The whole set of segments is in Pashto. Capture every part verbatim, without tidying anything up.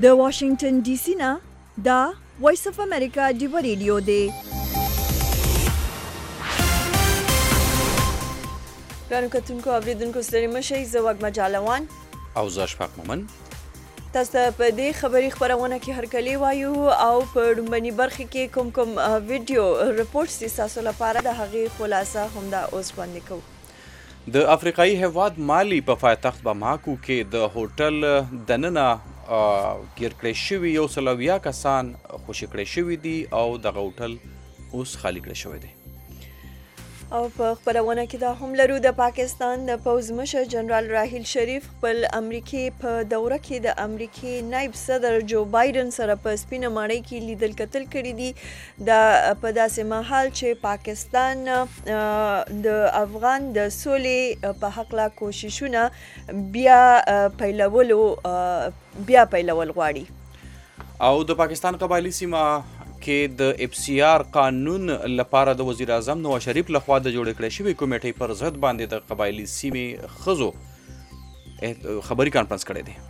د واشنگټن ډي سي نه دا وایس اف امریکا ډیو ریډیو دی. ګرانو کتونکو اوریدونکو ستړي مشئ، زه وږمه جالوان او زه اشفاق مومن تاسو ته په دې خبري خپرونه کې هرکلی وایو او په لومړنۍ برخه کې کوم کوم ویډیو رپورټس دي تاسو لپاره د هغې خلاصه همدا اوس وړاندې کوو. د افریقایي هیواد مالی په پایتخت باماکو کې د هوټل دننه ګیر کړی شوي یو سل او اویا کسان خوشي کړی شوي دي او دغه هوټل اوس خالي کړی شوی دی. او په خپرونه کې دا هم لرو د پاکستان د پوځ مشر جنرال راحیل شریف خپل امریکې په دوره کې د امریکې نایب صدر جو بایدن سره په سپینه ماڼۍ کې لیدل کتل کړي دي د په داسې مهال چې پاکستان د افغان د سولې په هکله کوششونه بیا پیلولو بیا پیلول غواړي. او د پاکستان قبایلی سیمه کې د اف سی آر قانون لپاره د وزیر اعظم نواز شریف لخوا د جوړ کړی شوی کمیټې پر ضد باندې د قبایلی سیمې ښځو خبري کانفرنس کړی دی.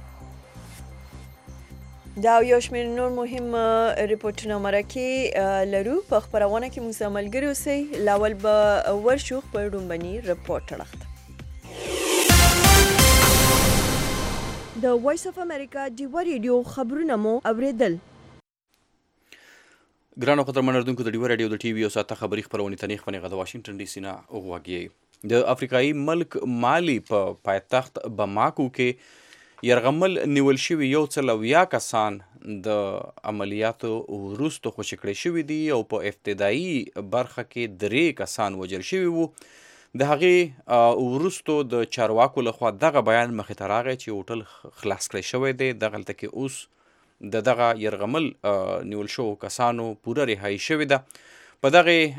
دا یو شمېر نور مهم ریپورټونه مرکې لرو په خپرونه کې موږ سره ملګري اوسئ. لاول به ورشو خپل لومړني ریپورټ اړخ ته. د وایس اف امریکا ډیو ریډیو خبرونه مو اوریدل. ګرانو قدرمن اردوونکو د ډیو راډیو د ټي وي او ساته خبري خپرونې ته نیغ په نیغه د واشنګټن ډي سي نه وغږیږئ. د افریقایي ملک مالی په پایتخت باماکو کې یرغمل نیول شوي یو څل اویا کسان د عملیاتو وروسته خوشي کړی شوي دي او په ابتدایي برخه کې درې کسان وژل شوي وو. د هغې وروستو د چارواکو لخوا دغه بیان مخې ته راغی چې هوټل خلاص کړی شوی دی. دغلته کې اوس د دغه یرغمل نیول شوو کسانو پوره رهایي شوې ده. په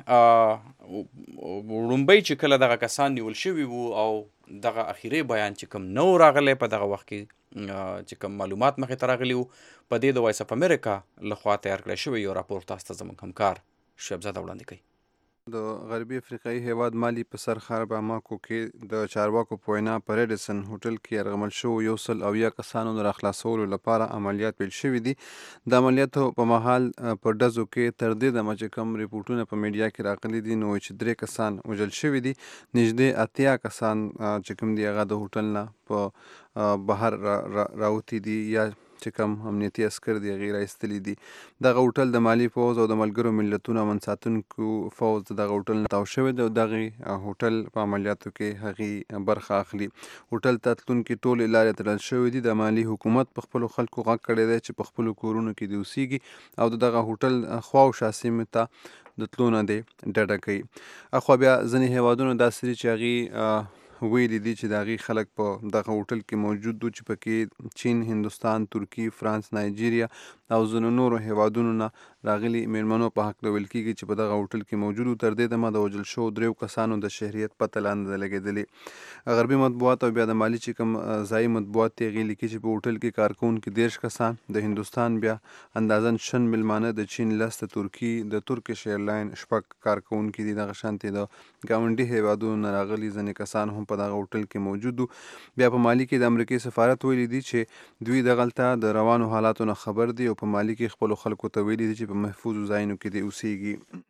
دغې وړومبی چې کله دغه کسان نیول شوي وو او دغه اخیری بیان چې کوم نه و راغلی په دغه وخت کې چې کوم معلومات مخې ته راغلي وو په دې د وایس اف امریکا لخوا تیار کړی شوی یو راپور تاسو ته زموږ همکار شهبزاده وړاندې کوي. د غربي افریقایي هیواد مالی په سر ښار باماکو کې د چارواکو په وینا په ریډیسن هوټل کې یرغمل شوو یو سل اویا کسانو د راخلاصولو لپاره عملیات پیل شوي دي. د عملیاتو په مهال په ډزو کې تر دې دمه چې کوم ریپورټونه په میډیا کې راغلي دي نو چې درې کسان وژل شوي دي. نږدې اتیا کسان چې کوم دي هغه د هوټل نه په بهر راوتي دي یا چې کوم امنیتي عسکر دي هغې راایستلي دي. دغه هوټل د مالي پوځ او د ملګرو ملتونو امن ساتونکو پوځ د دغه هوټل نه تاو شوی دی او دغې هوټل په عملیاتو کې هغې برخه اخلي. هوټل ته تلونکي ټولې لارې تړل شوي دي. د مالي حکومت په خپلو خلکو غږ کړی دی چې په خپلو کورونو کې دې اوسیږي او د دغه هوټل خواوشا سیمې ته د تلو نه دې ډډه کوي. اخوا بیا ځینې هیوادونو داسې دي چې هغې ویلي دي چې د هغې خلک په دغه هوټل کې موجود دي چې پکې چین، هندوستان، ترکي، فرانس، نایجیریا او ځینو نورو هیوادونو نه راغلي میلمنو په حق ویل کېږي چې په دغه هوټل کې موجود وو. تر دې دمه د وژل شوو دریو کسانو د شهریت پته لا نه ده لګېدلې. غربي مطبوعات او بیا د مالي چې کوم ځایي مطبوعات دي هغې لیکي چې په هوټل کې کارکوونکي دېرش کسان، د هندوستان بیا اندازن شل میلمانه، د چین لس، د ترکي د ترکش ایرلاین شپږ کارکوونکي دي. دغه شانتې د ګاونډي هیوادونو نه راغلي ځینې کسان هم په دغه هوټل کې موجود وو. بیا په مالي کې د امریکې سفارت ویلي دي چې دوی دغلته د روانو حالاتو نه خبر دي او په مالي کې خپلو خلکو ته ویلي دي چې په محفوظو ځایونو کې دې اوسیږي.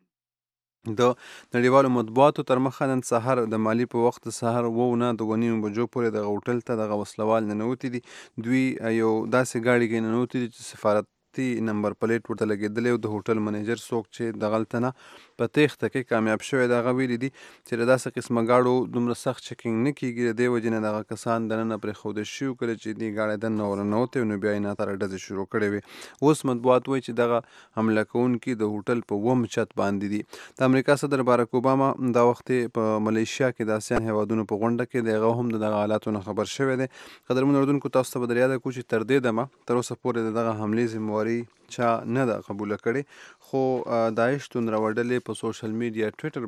د نړیوالو مطبوعاتو تر مخه نن سهار د مالي په وخت د سهار اوه نه د اوه نیمو بجو پورې دغه هوټل ته دغه وسلوال ننوتي دي. دوی یو داسې ګاډي کې ننوتي دي چې سفارت نمبر پلیټ ورته لګېدلی او د هوټل منیجر څوک چې دغلته نه په تیښته کې کامیاب شوی دی هغه ویلي دي چې د داسې قسمه ګاډو دومره سخت چیکینګ نه کېږي. د دې وجې نه دغه کسان دننه پرېښودل شوي کله چې دې ګاډی دننه ورننوتی نو بیا یې ناتاره ډزې شروع کړې وې. اوس مطبوعات وایي چې دغه حمله کوونکي د هوټل په اووم چت باندې دي. د امریکا صدر بارک اوباما دا وخت په ملیشیا کې د آسیان هیوادونو په غونډه کې د هغه هم د دغه حالاتو نه خبر شوی دی. قدرمن اردوونکو تاسو ته به در یاده کړو چې تر دې دمه تر اوسه پورې د دغه حملې ذمهواري چا نه ده قبوله کړې، خو داعش توندروه ډلې په سوشل میډیا ټویټر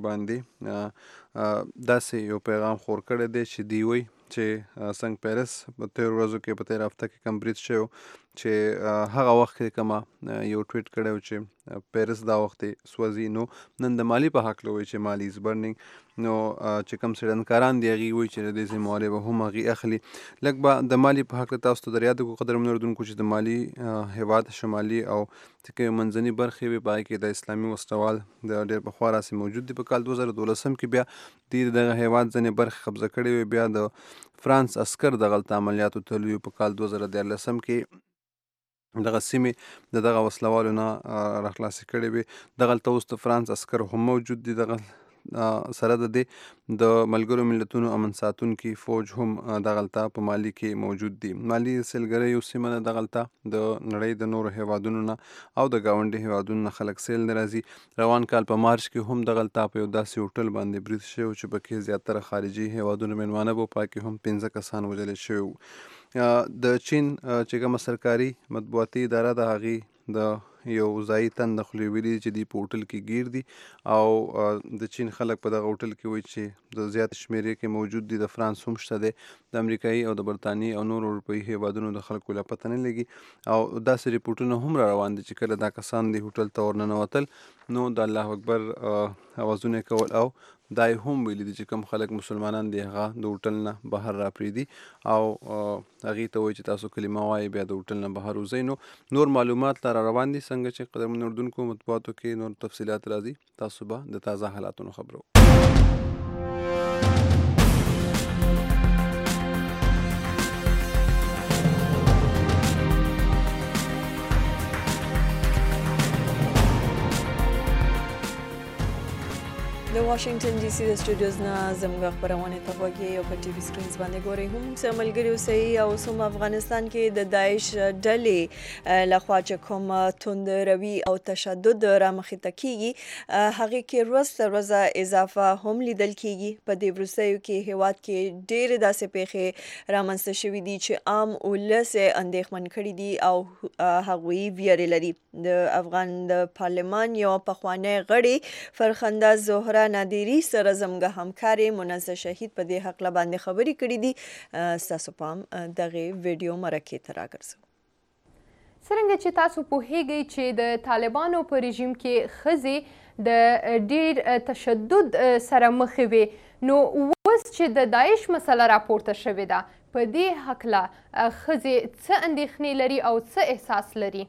باندې داسې یو پیغام خور کړی دی چې دوی وایي چې څنګه پیرس په تېرو ورځو کې په تېره هفته کې کم برید شوی چې هغه وخت کې کومه یو ټویټ کړی و چې پیرس دا وخت سوځي، نو نن د مالي په هکله وایي چې مالي از برنینګ. نو چې کوم څېړندکاران دي هغې وایي چې د دې ذمهواري به هم هغې اخلي. لږ به د مالي په هکله تاسو ته در یاد کړو قدرمنو اورېدونکو چې د مالي هېواد شمالي او چې کومې منځنۍ برخې وي په هغې کې د اسلامي وسلوال د ډېر پخوا راسې موجود دي. په کال دوه زره دولسم کې بیا دوی د دغه هېواد ځینې برخې قبضه کړې وې. بیا د فرانس عسکر دغلته عملیاتو تللي په کال دوه زره دیارلسم کې دغه سیمې د دغه وسلوالو نه راخلاصې کړې وې. دغلته اوس د فرانس عسکر هم موجود دي. دغه سره د دې د ملګرو ملتونو امن ساتونکي فوج هم دغلته په مالي کې موجود دي. مالي سیلګرۍ یو سیمه ده. دغلته د نړۍ د نورو هیوادونو نه او د ګاونډي هیوادونو نه خلک سیل نه راځي. روان کال په مارچ کې هم دغلته په یو داسې هوټل باندې برید شوی چې پکې زیاتره خارجي هیوادونو مېلمانه وو. په کې هم پنځه کسان وژل شوي وو. د چین چې کومه سرکاري مطبوعاتي اداره ده هغې د یو ځایي تن د خولې ویلي چې دوی په هوټل کې ګیر دي او د چین خلک په دغه هوټل کې وایي چې د زیات شمېرې کې موجود دي. د فرانس هم شته دی، د امریکایي او د برطانیې او نورو اروپایي هیوادونو د خلکو لا پته نه لګي. او داسې ریپورټونه هم را روان دي چې کله دا کسان د هوټل ته ورننوتل نو د الله اکبر اوازونه کول او دا یې هم ویلي دي چې کوم خلک مسلمانان دي هغه د هوټل نه بهر راپرېږدي او هغې ته وایي چې تاسو کلمه وایي بیا د هوټل نه بهر وځئ. نو نور معلومات لا را روان دي څنګه چې قدرمنو اورېدونکو مطبوعاتو کې نور تفصیلات راځي. تاسو به د تازه حالاتونو خبرو. د واشنگټن ډي سي د سټوډیوز نه زموږ خپرونې ته غوږ یې او په ټي وي سکرینز باندې ګورئ. هم څه ملګري اوسئ او اوس هم افغانستان کې د داعش ډلې لخوا چې کوم توندروي او تشدد رامخې ته کیږي هغې کې ورځ تر ورځه اضافه هم لیدل کیږي. په دې وروستیو کې هیواد کې ډېرې داسې پیښې رامنځته شوي دي چې عام ولس یې اندېښمن کړي دي او هغوی ویرې لري. د افغان د پارلمان یو پخوانی غړي فرخنده زهره نادری سره زموږ همکارې منزه شهید په دې هکله باندې خبرې کړې دي. ستاسو پام دغه ویډیو مرکې ته راګرځو. څرنګه چې تاسو پوهیږئ چې د طالبانو په رژیم کې ښځې د ډېر تشدد سره مخ وي، نو اوس چې د داعش مسله راپورته شوې ده په دې هکله ښځې څه اندېښنې لري او څه احساس لري؟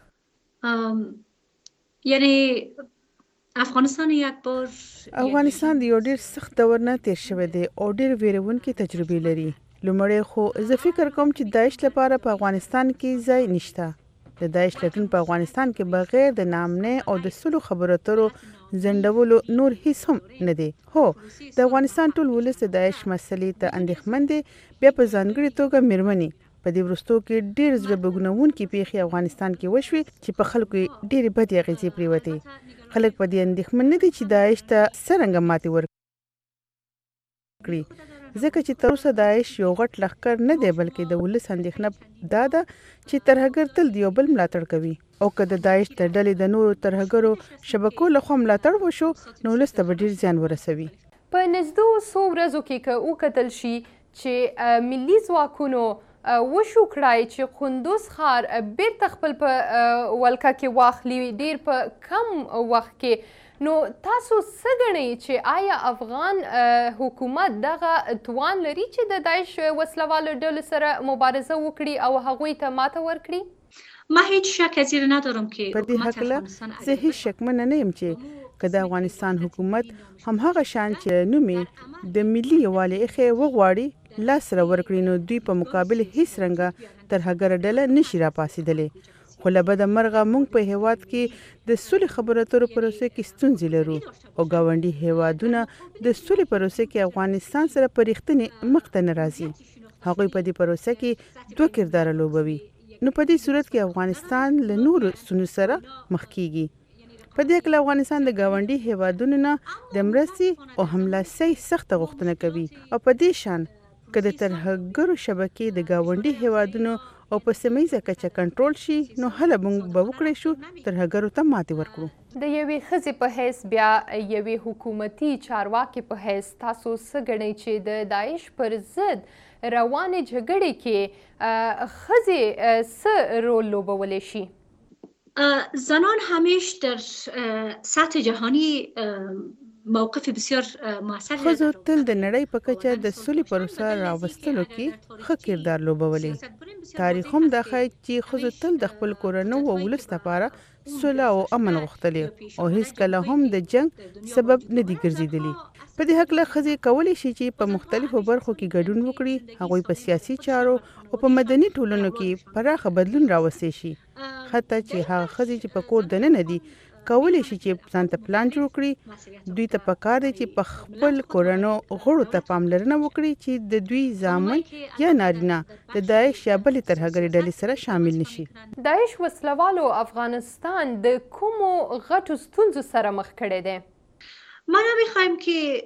یعنی افغانستان یک بار افغانستان د یو ډېر سخت دور نه تیر شوی دی او ډېر ویرونکې تجربې لري. لومړی خو زه فکر کوم چې داعش لپاره په افغانستان کې ځای نشته. د داعش لټون په افغانستان کې بغیر د نامنې او د سلو خبرو اترو ځنډولو نور هیڅ هم نه دی. هو د افغانستان ټول ولس د داعش مسلې ته اندېښمن دی. بیا په ځانګړې توګه میرمنې. په دې وروستو کې ډېر زړه بګنونکې پیښې افغانستان کې وشوې چې په خلکو یې ډېرې بدې اغېزې پرېوتې. خلک په دې اندېښمن نه دي چې داعش ته څرنګه ماتې ورکړي، ځکه چې تر اوسه داعش یو غټ لښکر نه دی بلکې د ولس اندېښنه دا ده چې ترهګر تل د یو بل ملاتړ کوي او که د داعش د ډلې د نورو ترهګرو شبکو لخوا ملاتړ وشو نو ولس ته به ډېر زیان ورسوي. په نږدو څو ورځو کې که وکتل شي چې ملي ځواکونو وشو کړای چې قندوز ښار بیرته خپل په ولکه کې واخلي ډېر په کم وخت کې، نو تاسو څه ګڼئ چې آیا افغان حکومت دغه توان لري چې د داعش وسلوالو ډلو سره مبارزه وکړي او هغوی ته ماته ورکړي؟ ما هیچ شک از این ندارم که په دې هکله زه هیڅ شکمنه نه یم چې که د افغانستان حکومت همهغه شان چې نومې د ملي یووالي ایښې وغواړي لاس سره ورکړي نو دوی په مقابل هیڅ رنګه ترهګره ډله نشي راپاڅېدلی. خو له بده مرغه موږ په هیواد کې د سولې خبرو اترو پروسې کې ستونزې لرو او ګاونډي هیوادونه د سولې پروسې کې افغانستان سره په رښتینې مخ ته نه راځي. هغوی په دې پروسه کې دوه کرداره لوبوي. نو په دې صورت کې افغانستان له نورو ستونزو سره مخ کیږي. په دې کې افغانستان د ګاونډي هیوادونو نه د مرستې او هملاسۍ سخته غوښتنه کوي او په دې شان که د ترهګرو شبکې د ګاونډي هیوادونو او په سیمه کچه کنټرول شي نو هله موږ به وکړی شو ترهګرو ته ماتې ورکړو. د یوې ښځې په حیث بیا یوې حکومتي چارواکې په حیث تاسو څه ګڼئ چې د داعش پر ضد روانې جګړې کې ښځې څه رول لوبولی شي؟ زنان همیش در سطح جهانی موقف بسیار موثر دارند. ښځو تل د نړۍ په کچه د سولې پروسه راوستلو کې ښه کردار لوبولی. تاریخ هم دا ښایي چې ښځو تل د خپل کورنو او ولس لپاره سوله او امن غوښتلی او هیڅکله هم د جنګ سبب نه دي ګرځېدلي. په دې هکله ښځې کولی شي چې په مختلفو برخو کې ګډون وکړي، هغوی په سیاسي چارو او په مدني ټولنو کې پراخه بدلون راوستی شي. حتی چې هغه ښځې چې په کور دننه دي کولی شي چې ځان ته پلان جوړ کړي. دوی ته پکار دی چې په خپل کورنو غړو ته پاملرنه وکړي چې د دوی زامن یا نارینه د داعش یا بلې ترهګرې ډلې سره شامل نشي. داعش وسلوالو افغانستان د کومو غټو ستونزو سره مخ کړی دی؟ ما نمیخوایم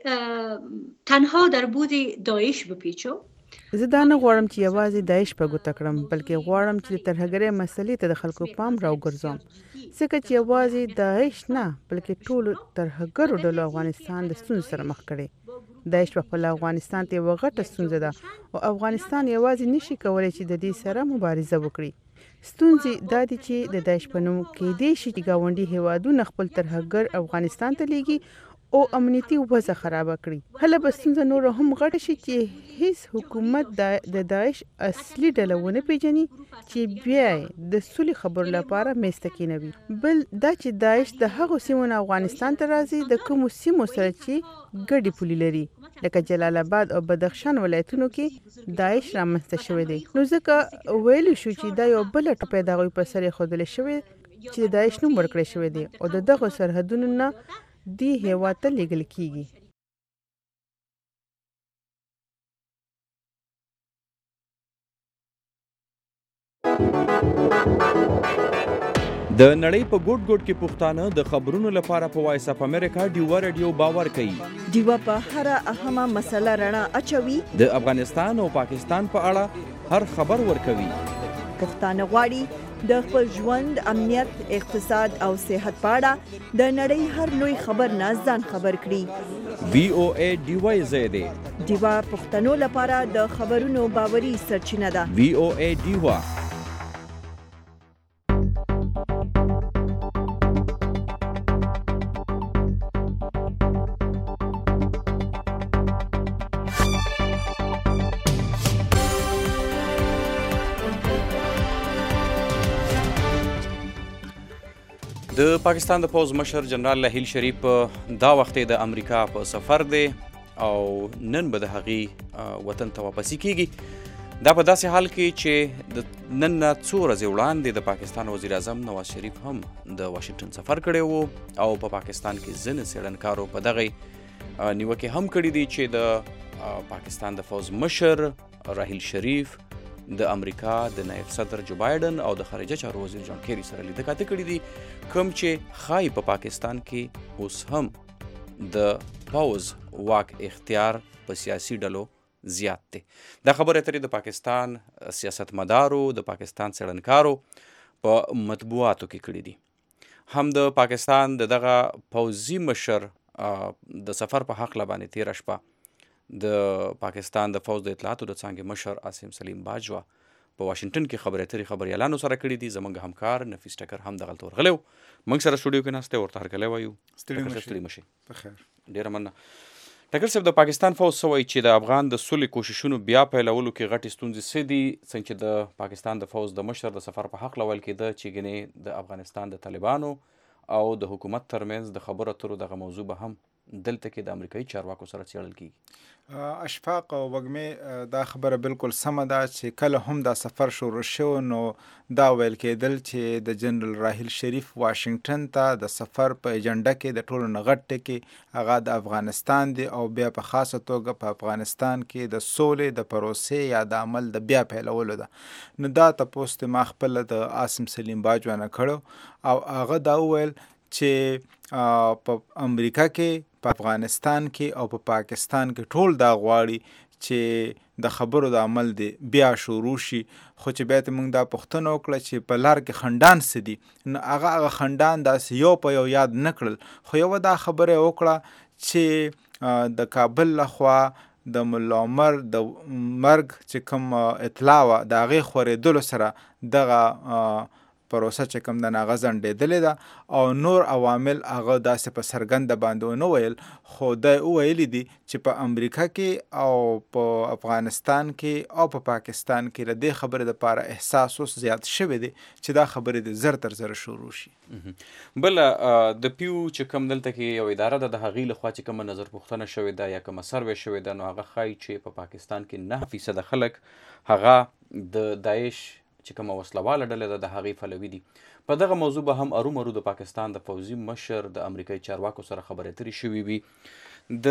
که تنها در بود داعش بپیچو. زه دا نه غواړم چې یوازې داعش په ګوته کړم، بلکې غواړم چې د ترهګرۍ مسلې ته د خلکو پام راوګرځوم، ځکه چې یوازې داعش نه بلکې ټولو ترهګرو ډلو افغانستان د ستونزو سره مخ کړی. داعش په خپله افغانستان ته یوه غټه ستونزه ده او افغانستان یوازې نشي کولی چې د دې سره مبارزه وکړي. ستونزې دا دي چې د داعش په نوم کیدای شي چې ګاونډي هیوادونه خپل ترهګر افغانستان ته لیږي او امنیتي وضع خرابه کړي. هله به ستونزه نوره هم غټه شي چې هیڅ حکومت د داعش اصلي ډله ونه پیژني چې بیا د سولې خبرو لپاره میز ته کینوي. بل دا چې داعش د هغو سیمو نه افغانستان ته راځي د کومو سیمو سره چې ګډې پولې لري، لکه جلال آباد او بدخشان ولایتونو کې داعش رامنځته شوی دی. نو ځکه ویلی شو چې دا یو بله ټوپۍ د هغوی په سر ایښودلی شوی چې د داعش نوم ورکړی شوی دی او د دغو سرحدونو نه دی هیواد ته لیږل کیږي. د نړۍ په ګوټ ګوټ کې پښتانه د خبرونو لپاره په وایس اپ امریکا ډیوا رادیو باور کوي. ډیوا په هر اهمه مسله رڼا اچوي. د افغانستان او پاکستان په اړه هر خبر ورکوي. پښتانه غواړي د خپل ژوند، امنیت، اقتصاد او صحت په اړه د نړۍ هر لوی خبر نه ځان خبر کړي. وی او ای ډیوا زیاده ډیوا پښتنو لپاره د خبرونو باوري سرچینه ده. وی او ای ډیوا. د پاکستان د پوز مشر جنرال راحیل شریف دا وخت د امریکا په سفر دی او نن به د هغې وطن ته واپسي کیږي. دا په داسې حال کې چې د نن نه څو ورځې وړاندې د پاکستان وزیر اعظم نواز شریف هم د واشنګټن سفر کړی و او په پاکستان کې ځینې څېړنکارو په دغه نیوکې هم کړي دي چې د پاکستان د پوز مشر راحیل شریف د امریکا د نایب صدر جو بایدن او د خارجه چارو وزیر جان کیری سره لیدنه کاته کړي دي، کوم چې خای په پاکستان کې اوس هم د پوز واک اختیار په سیاسي ډلو زیات دی. دا خبره اترې د پاکستان سیاستمدارو، د پاکستان څېړنکارو په مطبوعاتو کې کړي دي. هم د پاکستان د دغه پوځي مشر د سفر په حق لبانې تیره شپه د پاکستان د فوج د اطلاعاتو د څانګې مشر عاصم سلیم باجوا په واشنګټن کې خبرې اترې خبریالانو سره کړي دي. زموږ همکار نفیس ټکر هم دغلته ورغلی و، موږ سره سټوډیو کې ناست دی، ورته هرکلی وایو. ستړي مه شئ. ډېره مننه. ټکر صاحب، د پاکستان فوج څه وایي چې د افغان د سولې کوششونو بیا پیلولو کې غټې ستونزې څه دي، څنګه چې د پاکستان د فوج د مشر د سفر په حق ویل کېده چې ګنې د افغانستان د طالبانو او د حکومت ترمنځ د خبرو اترو دغه موضوع به هم دلته کې د امریکایي چارواکو سره څېړل کیږي. اشفاق او وږمې دا خبره بالکل سمه ده چې کله هم دا سفر شروع شو نو دا ویل کېدل چې د جنرال راحیل شریف واشنګټن ته د سفر په ایجنډا کې د ټولو نه غټ ټکی هغه د افغانستان دی او بیا په خاصه توګه په افغانستان کې د سولې د پروسې یا د عمل د بیا پیلولو ده. نو دا تپوس ما خپله د عاصم سلیم باجوا نه کړو او هغه دا وویل چې په امریکا کې، په افغانستان کې او په پاکستان کې ټول دا غواړي چې د خبرو د عمل دی بیا شروع شي. خو چې بیا ته موږ دا پوښتنه وکړه چې په لار کې خنډان څه دي، نو هغه هغه خنډان داسې یو په یو یاد نه کړل، خو یوه دا خبره یې وکړه چې د کابل لخوا د ملا عمر د مرګ چې کوم اطلاع وه د هغې خورېدلو سره دغه پروسه چې کوم د هغه ځنډېدلې ده او نور عوامل هغه داسې په څرګنده باندې ونه ویل، خو دی وویلي دي چې په امریکا کې او په افغانستان کې او په پاکستان کې د دې خبرې دپاره احساس اوس زیات شوی دی چې دا خبرې د زر تر زره شروع شي. بله د پیو چې کوم دلته کې یو اداره ده د هغې لخوا چې کومه نظر پوښتنه شوې ده یا کومه سروې شوې ده، نو هغه ښایي چې په پاکستان کې نه فیصده خلک هغه د داعش چې کومه وسلواله ډله ده د هغې پلوي دي. په دغه موضوع به هم ارومرو د پاکستان د پوځي مشر د امریکایي چارواکو سره خبرې اترې شوي وي. د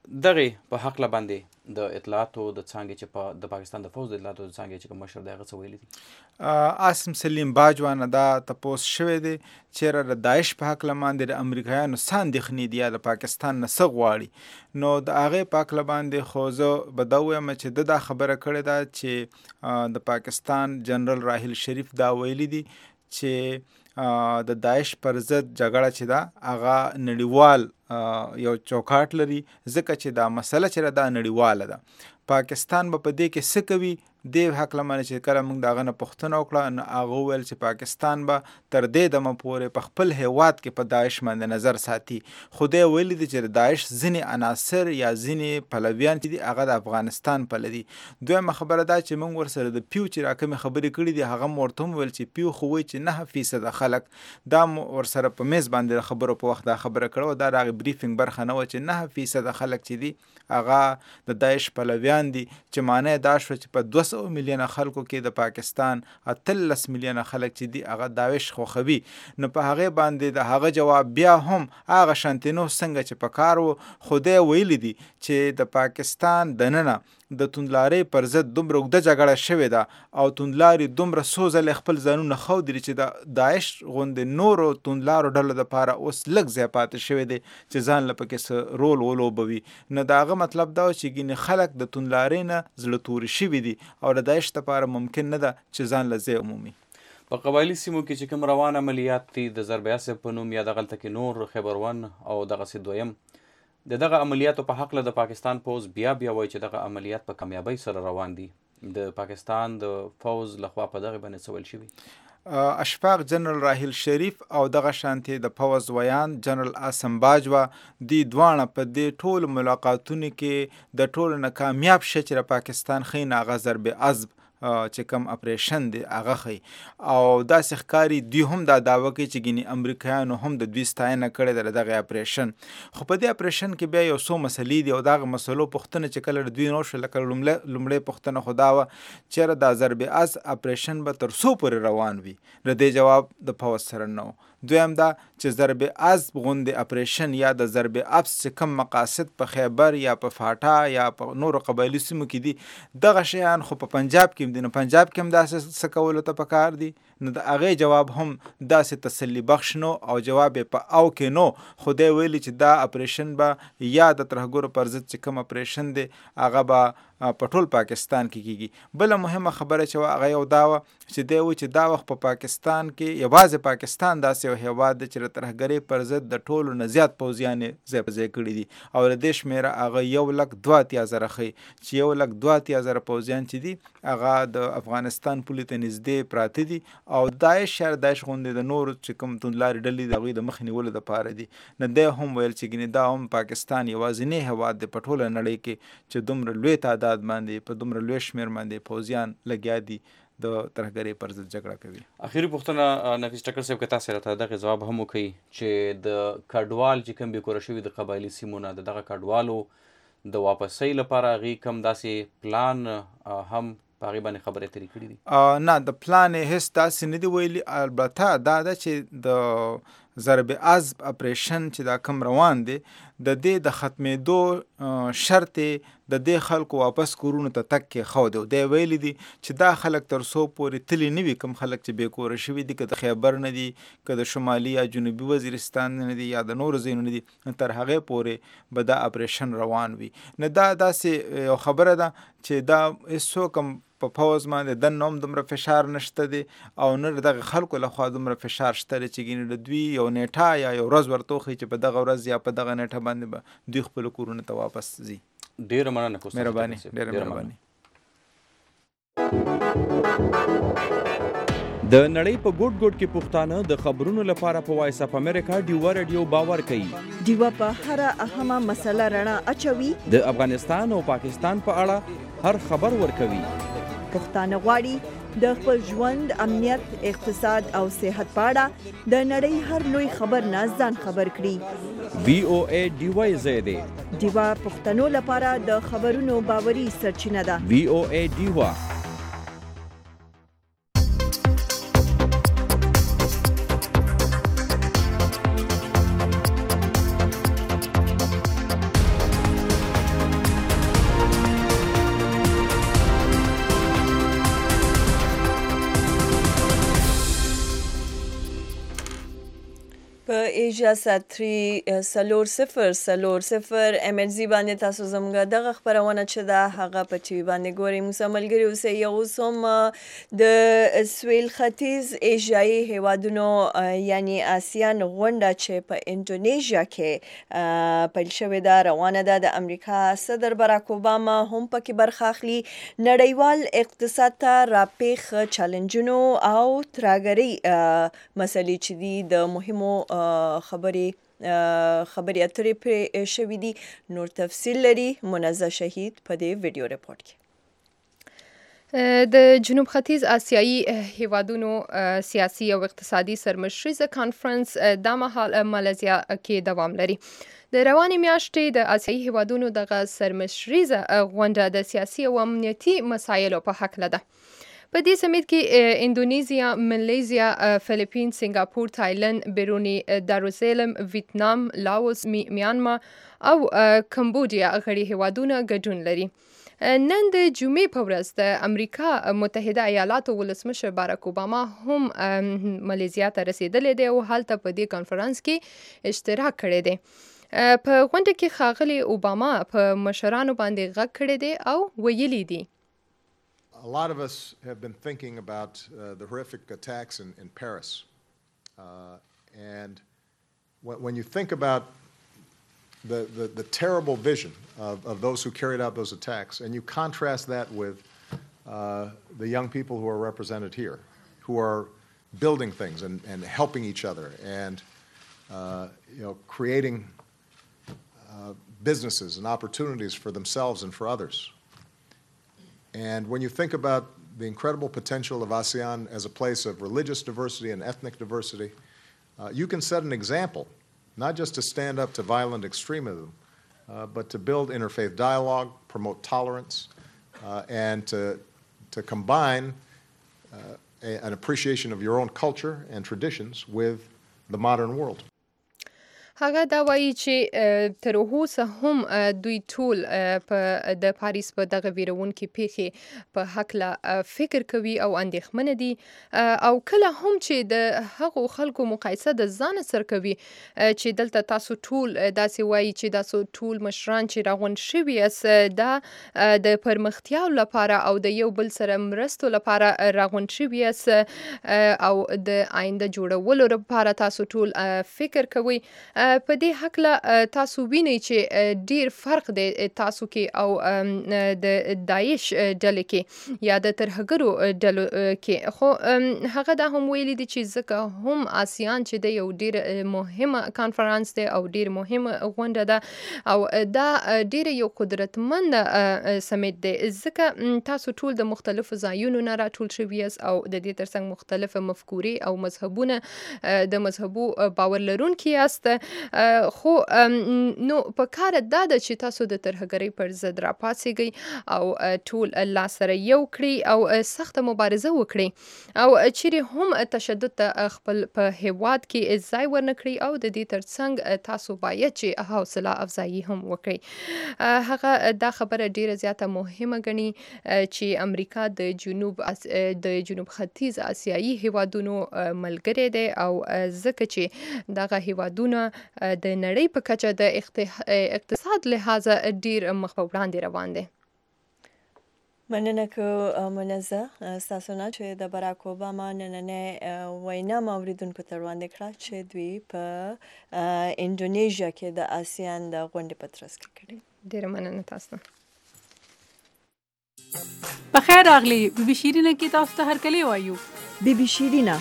دغې په هکله باندې د اطلاعاتو د څانګې چې په د پاکستان د پوځ د اطلاعاتو د څانګې چې کوم مشر دی هغه څه ویلي دي؟ عاصم سلیم باجوانه دا تپوس شوی دی چیرې د داعش په هکله باندې د امریکایانو څه اندېښنې دي یا د پاکستان نه څه غواړي، نو د هغې په هکله باندې خو زه به دا ووایم چې ده دا خبره کړې ده چې د پاکستان جنرال راحیل شریف دا ویلي دي چې د داعش پر ضد جګړه چې ده هغه نړیوال یو چوکاټ لري، ځکه چې دا مسله چې دا نړیواله ده. پاکستان به په دې کې څه کوي دې هکله باندې چې کله موږ د هغه نه پوښتنه وکړه، نو هغه وویل چې پاکستان به تر دې دمه پورې په خپل هیواد کې په داعش باندې نظر ساتي. خو دی ویلي دي چې د داعش ځینې عناصر یا ځینې پلویان چې دي هغه د افغانستان پله دي. دویمه خبره دا چې موږ ورسره د پیو چې راکمې خبرې کړي دي هغه م ورته هم ویل چې پیو خو وایي چې نه فیصده خلک، دا م ورسره په میز باندې د خبرو په وخت دا خبره کړې وه، دا د هغې بریفینګ برخه نه وه چې نه فیصده خلک چې دي هغه د داعش پلویان دي، چې معنی دا شوه چې په دوه سوه میلیونه خلکو کې د پاکستان اتلس میلیونه خلک چې دي هغه داعش خوښوي. نو په هغې باندې د هغه جواب بیا هم هغه شانتې نو څنګه چې په کار و، خو دی ویلي دي چې د پاکستان دننه د توندلارۍ پر ضد دومره اوږده جګړه شوې ده او توندلارې دومره څو ځلې خپل ځانونه ښودلي چې د داعش غوندې نورو توندلارو ډلو دپاره اوس لږ ځای پاتې شوی دی چې ځان له پکې څه رول ولوبوي. نو د هغه مطلب دا و چې ګینې خلک د توندلارۍ نه زړه توري شوي دي او د داعش دپاره ممکن نه ده چې ځان له ځای عمومي. په قبایلي سیمو کې چې کوم روان عملیات دي د ضرب اسب په نوم یا دغلته کې نور خیبر ون او دغسې دویم د دغه عملیاتو په حقله د پاکستان پوځ بیا بیا وایي چې دغه عملیات په کامیابۍ سره روان دي. د پاکستان د پوځ لخوا په دغه باندې څه ویل شوي؟ اشفاق جنرال راحیل شریف او دغه شانتې د پوځ ویان جنرال عاصم باجوه دی دواړه په دې ټولو ملاقاتونو کې د ټولو نه کامیاب شه چې د پاکستان ښه نه هغه ضرب اسب چې کوم اپریشن دی هغه ښیي او داسې ښکاري دوی هم دا دعوه کوي چې ګینې امریکایانو هم د دوی ستاینه کړې ده د دغې اپریشن. خو په دې اپریشن کې بیا یو څو مسلې دي او دغه مسلو پوښتنه چې کله د دوی نه وشوه، لکه لومړۍ پوښتنه خو دا وه چېرې دا ضرب اسب اپریشن به تر څو پورې روان وي، د دې جواب د پوځ سره نه و. دویم دا چې ضرب اسب غوندې اپریشن یا د ضرب اسب چې کوم مقاصد په خیبر یا په فاټا یا په نورو قبایلي سیمو کې دي دغه شیان خو په پنجاب کې دي، نو پنجاب کې هم داسې څه کولو ته پکار دي. نو د هغې جواب هم داسې تسلي بخش نو او جواب یې په او کې نو، خو دی ویلي چې دا اپریشن به یا د ترهګرو پر ضد چې کوم اپریشن دی هغه به په ټول پاکستان کې کیږي. بله مهمه خبره چې وه هغه یو دا وه چې دی وایي چې دا وخت په پاکستان کې یوازې پاکستان داسې یو هیواد دی چې د ترهګرۍ پر ضد د ټولو نه زیات پوځیان یې ځای په ځای کړي دي او د دې شمېره هغه یو لک دوه اتیا زره ښیي چې یو لک دوه اتیا زره پوځیان چې دي هغه د افغانستان پولې ته نږدې پراته دي او داعش یا داعش غوندې د نورو چې کوم توندلارې ډلې د هغوی د مخې نیولو دپاره دي. نو دی هم ویل چې ګینې دا هم پاکستان یوازینی هیواد دی په ټوله نړۍ کې چې دومره لوی تعداد باندې په دومره لوی شمېر باندې پوځیان لګیا دي د ترهګرۍ پر ضد جګړه کوي. اخري پوښتنه نفیس ټکر صاحب که تاسې راته دغې ځواب هم وکوي چې د کډوال چې کوم بېکوره شوي د قبایلي سیمو نه د دغه کډوالو د واپسۍ لپاره هغې کوم داسې پلان هم په هغې باندې خبرې اترې کړي دي؟ نه، د پلان یې هېڅ داسې نه دي ویلي. البته دا ده چې د ضرب عضب اپریشن چې دا کم روان دی د دې د ختمېدو شرط د دې خلکو واپس کورونو ته تک کې خو دی دی ویلی دي چې دا خلک تر څو پورې تللی نه وي کوم خلک چې بې کوره شوي دي که د خیبر نه دي که د شمالي یا جنوبي وزیرستان نه دي یا د نورو ځایونو نه دي تر هغې پورې به دا اپریشن روان وي. نه دا داسې یو خبره ده چې دا هېڅوک هم په پوځ باندې دننه هم دومره فشار نشته دی او نه د دغه خلکو لخوا دومره فشار شته دی چې ګینې د دوی یو نیټه یا یو ورځ ورته وښیي چې په دغه ورځ یا په دغه نیټه باندې به دوی خپلو کورونو ته واپس ځي. ډېره مننه کوستاذ. مهرباني ډېره مهرباني. د نړۍ په ګوټ ګوټ کې پښتانه د خبرونو لپاره په وایس اف امریکا ډیوا رادیو باور کوي. ډیوا په هر اهمه مسله رڼا اچوي. د افغانستان او پاکستان په اړه هر خبر ورکوي. پښتانه غواړي د خپل ژوند، امنیت، اقتصاد او صحت په اړه د نړۍ هر لوی خبر نه ځان خبر کړي. وی او ای ډیوا یې دی. ډیوا پښتنو لپاره د خبرونو باوري سرچینه ده. وی او ای ډیوا. په ایجا ساتری سلور صفر سلور صفر ام ایل زی باندې تاسو زموږ دغه خبرونه چې دا هغه په ټي وي باندې ګورئ. موږ ملګري اوسئ. یو څوم د سویل ختیځ ایشیایي هیوادونو یعنی آسیان غونډه چې په انډونیژیا کې پیل شوې ده روانه ده. د امریکا صدر باراک اوباما هم پکې برخه اخلي. نړیوال اقتصاد ته راپېښ چالنجونو او ترهګرۍ مسلې چې دي د مهمو خبرې خبرې اترې پرې شوي دي. نور تفصیل لري منزه شهید په دې ویډیو رپورټ کې. د جنوب ختیځ آسیایي هیوادونو سیاسي او اقتصادي سرمشریزه کانفرنس دا مهال مالیزیا کې دوام لري. د روانې میاشتې د آسیایي هیوادونو دغه سرمشریزه غونډه د سیاسي او امنیتي مسایلو په هکله ده. په دې سمیت کې اندونیزیا، مالیزیا، فلیپین، سنگاپور، تایلند، بیرونی داروزالم، ویتنام، لاوس، میانمار او کمبودیا غړي هیوادونه ګډون لري. نن د جمعې په ورځ د امریکا متحده ایالاتو ولسمشر باراک اوباما هم مالیزیا ته رسیدلی دی او هلته په دې کانفرنس کې اشتراک کړی دی. په غونډه کې ښاغلي اوباما په مشرانو باندې غږ کړی دی او ویلي دي. A lot of us have been thinking about uh, the horrific attacks in, in Paris. Uh, and when, when you think about the, the, the terrible vision of, of those who carried out those attacks, and you contrast that with uh, the young people who are represented here, who are building things and, and helping each other and uh, you know, creating uh, businesses and opportunities for themselves and for others. And when you think about the incredible potential of ASEAN as a place of religious diversity and ethnic diversity, uh, you can set an example, not just to stand up to violent extremism, uh, but to build interfaith dialogue, promote tolerance, uh, and to, to combine uh, a, an appreciation of your own culture and traditions with the modern world. هغه دا وایي چې تر اوسه هم دوی ټول په د پاریس په دغه ویرونکې پیښې په هکله فکر کوي او اندېښمنه دي او کله هم چې د هغو خلکو مقایسه د ځان سره کوي چې دلته تاسو ټول داسې وایي چې تاسو ټول مشران چې راغونډ شوي یاست دا د پرمختیا لپاره او د یو بل سره مرستو لپاره راغونډ شوي یاست او د آینده جوړولو لپاره تاسو ټول فکر کوي. په دې هکله تاسو وینئ چې ډیر فرق دی تاسو کې او د داعش ډلې کې یا د ترهګرو ډلو کې. خو هغه دا هم ویلي دي چې ځکه هم آسیان چې د یو ډیر مهمه کانفرنس دی او ډیر مهمه غونډه ده او دا ډیر یو قدرتمند سمیت دی ځکه تاسو ټول د مختلفو ځایونو نه راټول شوي یاست او د دې ترڅنګ مختلفه مفکورې او مذهبونه د مذهبو باور لرونکي یاست خو نو په کار دا ده چې تاسو د ترهګرۍ پر ضد راپاڅېږئ او ټول لاس سره یو کړي او سخته مبارزه وکړي او چیرې هم تشدد ته خپل په هیواد کې ځای ورنه کړي او د دې ترڅنګ تاسو باید چې حوصله افزایي هم وکړي. هغه دا خبره ډیره زیاته مهمه ګڼي چې امریکا د جنوب د جنوب ختیځ آسیایي هیوادونو ملګری دی او ځکه چې دغه هیوادونه د نړۍ په کچه د اقتصاد لحاظه ډیر مخ په وړاندې روان دي. مننه که منزه ستاسو نه چې د براک اوباما نننۍ وینا مو اوریدونکو ته وړاندې کړه چې دوی په انډونیژیا کې د آسیان د غونډې په ترڅ کې کړې. ډیره مننه تاسو ته. بخیر راغلی بی بی شیرینه کې تاسو ته هرکلی وایو. بی بی شیرینه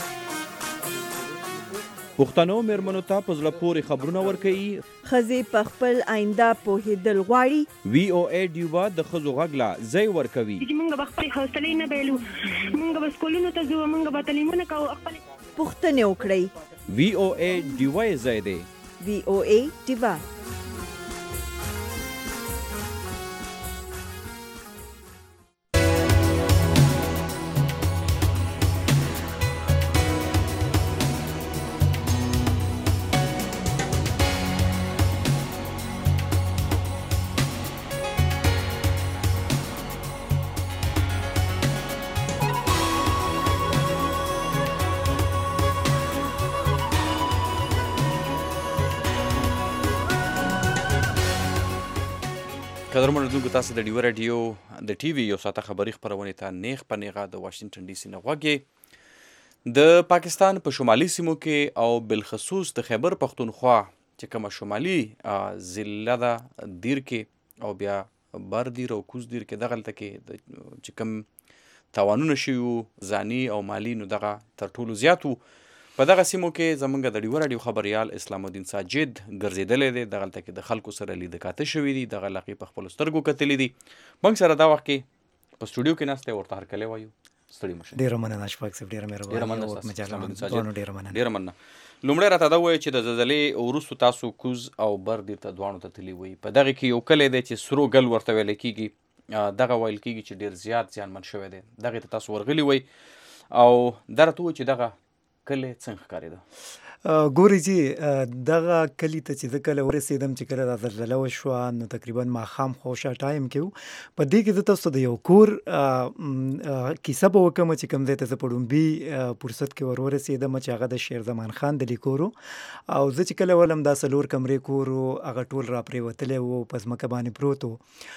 پښتنو مېرمنو ته په زړه پورې خبرونه ورکوي. ښځې په خپل آینده پوهېدل غواړي. وی او ای ډیوبا د ښځو غږ له ځای ورکوي. چې موږ به خپلې حوصلې نه بایلو، موږ به سکولونو ته ځو، موږ به تعلیمونه کوو، خپلې پوښتنې وکړئ. وی او ای ډیوبا یې ځای دی. وی او ای ډیوبا. قدرمن اوریدونکو تاسو د ډیو راډیو د ټي وي یو ساعته خبري خپرونې ته نیغ په نیغه د واشنگټن ډي سي نه غوږی. د پاکستان په شمالي سیمو کې او بالخصوص د خیبر پښتونخوا چې کومه شمالي ضلع ده دیر کې او بیا بر دیر او کوز دیر کې دغلته کې چې کوم تاوانونه شوي ځاني او مالي نو دغه تر ټولو زیات وو. په دغه سیمو کې زمونږ د ډیو راډیو خبریال اسلام الدین ساجد ګرځېدلی دی. دغلته کې د خلکو سره لیده کاته شوي دي، دغه علاقې په خپلو سترګو کتلي دي. موږ سره دا وخت کې په سټوډیو کې ناست دی، ورته هرکلی وایو. ستړي مه شئ. ډېره مننه اشفاق صاحب، ډېره مهرباني. ډېره مننه. لومړی راته دا ووایه چې د زلزلې وروستو تاسو کوز او بر دیر ته دواړو ته تللي وئ. په دغې کې یو کلی دی چې سرو ګل ورته ویلی کېږي، دغه ویل کېږي چې ډېر زیات زیانمن شوی دی. دغې ته تاسو ورغلي وئ او دا راته ووایه چې دغه کلی څنګه ښکارېده؟ ګورئ چې دغه کلي ته چې زه کله ورسېدم چې کله دا زلزله وشوه نو تقریبا ماښام خواوشا ټایم کې و. په دې کې زه تاسو د یو کور کیسه به وکړم چې کوم ځای ته زه په ډومبي فرصت کې ور ورسېدم چې هغه د شیر زمان خان د لیکور و. او زه چې کله ولم دا څلور کمرې کور و، هغه ټول را پرېوتلی و، په ځمکه باندې پروت و.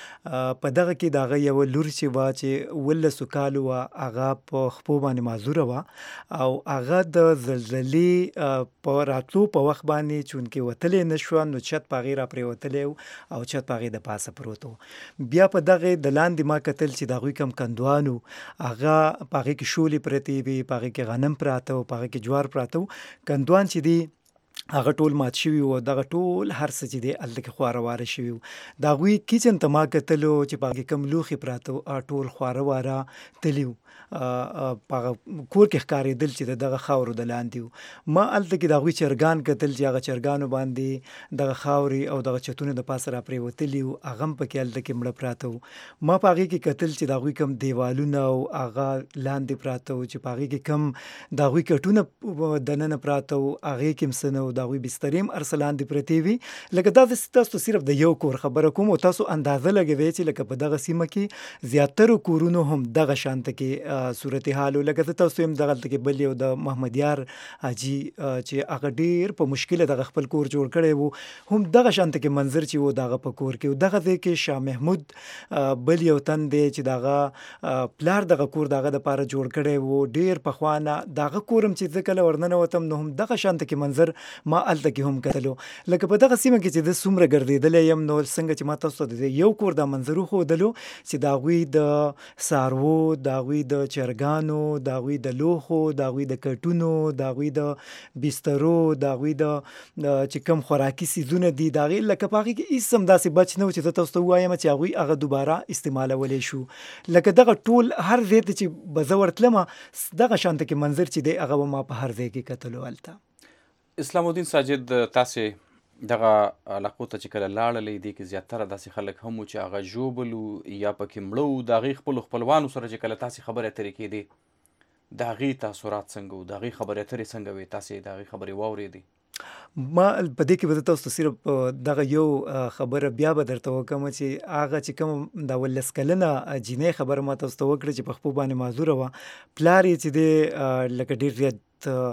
په دغه کې د هغه یوه لور چې وه چې اوولسو کالو وه، هغه په خپو باندې معذوره وه او هغه د زلزلې په راتلو په وخت باندې چونکې وتلی نه شوه نو چت په هغې را پرېوتلی و او چت په هغې د پاسه پروت و. بیا په دغې د لاندې ما کتل چې د هغوی کوم کندوان و، هغه په هغې کې شولې پرتې وې، په هغې کې غنم پراته و، په هغې کې جوار پراته و. کندوان چې دی هغه ټول مات شوي وو، دغه ټول هر څه چې دی هلته کې خواره واره شوي وو. د هغوی کچن ته ما کتلو چې په هغې کوم لوښي پراته وو، ټول خواره واره تلي وو. په هغه کور کې ښکارېدل چې د دغه خاورو د لاندې وو. ما هلته کې د هغوی چرګان کتل چې هغه چرګانو باندې دغه خاورې او دغه چتونه د پاسه را پرېوتلي وو، هغه هم پکې هلته کې مړه پراته وو. ما په هغې کې کتل چې د هغوی کوم دیوالونه او هغه لاندې پراته وو چې په هغې کې کوم د هغوی کټونه دننه پراته وو، هغې کې هم څه نه وو، د هغوی بسترې هم هر څه لاندې پرتې وي. لکه دا زه تاسو صرف د یو کور خبره کوم او تاسو اندازه لګوئ چې لکه په دغه سیمه کې زیاترو کورونو هم دغه شانته کې صورتحال و. لکه زه تاسو هم دغلته کې بل یو د محمد یار حاجي چې هغه ډېر په مشکله دغه خپل کور جوړ کړی و، هم دغه شانته کې منظر چې و دغه په کور کې و. دغه ځای کې شاه محمود بل یو تن دی چې دغه پلار دغه کور دغه دپاره جوړ کړی و، ډېر پخوانه. دغه کور هم چې زه کله ورننوتم نو هم دغه شانته کې منظر ما هلته کې هم کتلو. لکه په دغه سیمه کې چې زه څومره ګرځېدلی یم نو څنګه چې ما تاسو ته د یو کور دا منظر وښودلو چې د هغوی د څاروو، د هغوی د چرګانو، د هغوی د لوښو، د هغوی د کټونو، د هغوی د بسترو، د هغوی د چې کوم خوراکي څیزونه دي د هغې لکه په هغې کې هېڅ هم داسې بچ نه و چې زه تاسو ته ووایم چې هغوی هغه دوباره استعمالولی شو. لکه دغه ټول هر ځای ته چې به زه ورتلمه دغه شانته کې منظر چې دی هغه به ما په هر ځای کې کتلو. هلته اسلام الدین ساجد تاسې دغه علاقو ته چې کله لاړلې دي کې زیاتره داسې خلک هم وو چې هغه ژوبل وو یا پکې مړه وو د هغې خپلو خپلوانو سره چې کله تاسې خبرې اترې کېدې د هغې تاثرات څنګه وو د هغې خبرې اترې څنګه وې تاسې د هغې خبرې واورېدې؟ ما په دې کې به تاسو ته صرف دغه یو خبره بیا به درته وکړم چې هغه چې کوم د ولس کلنه جینۍ خبره ما تاسو ته وکړه چې په خپو باندې معذوره وه، پلار یې چې دی لکه ډېر زیات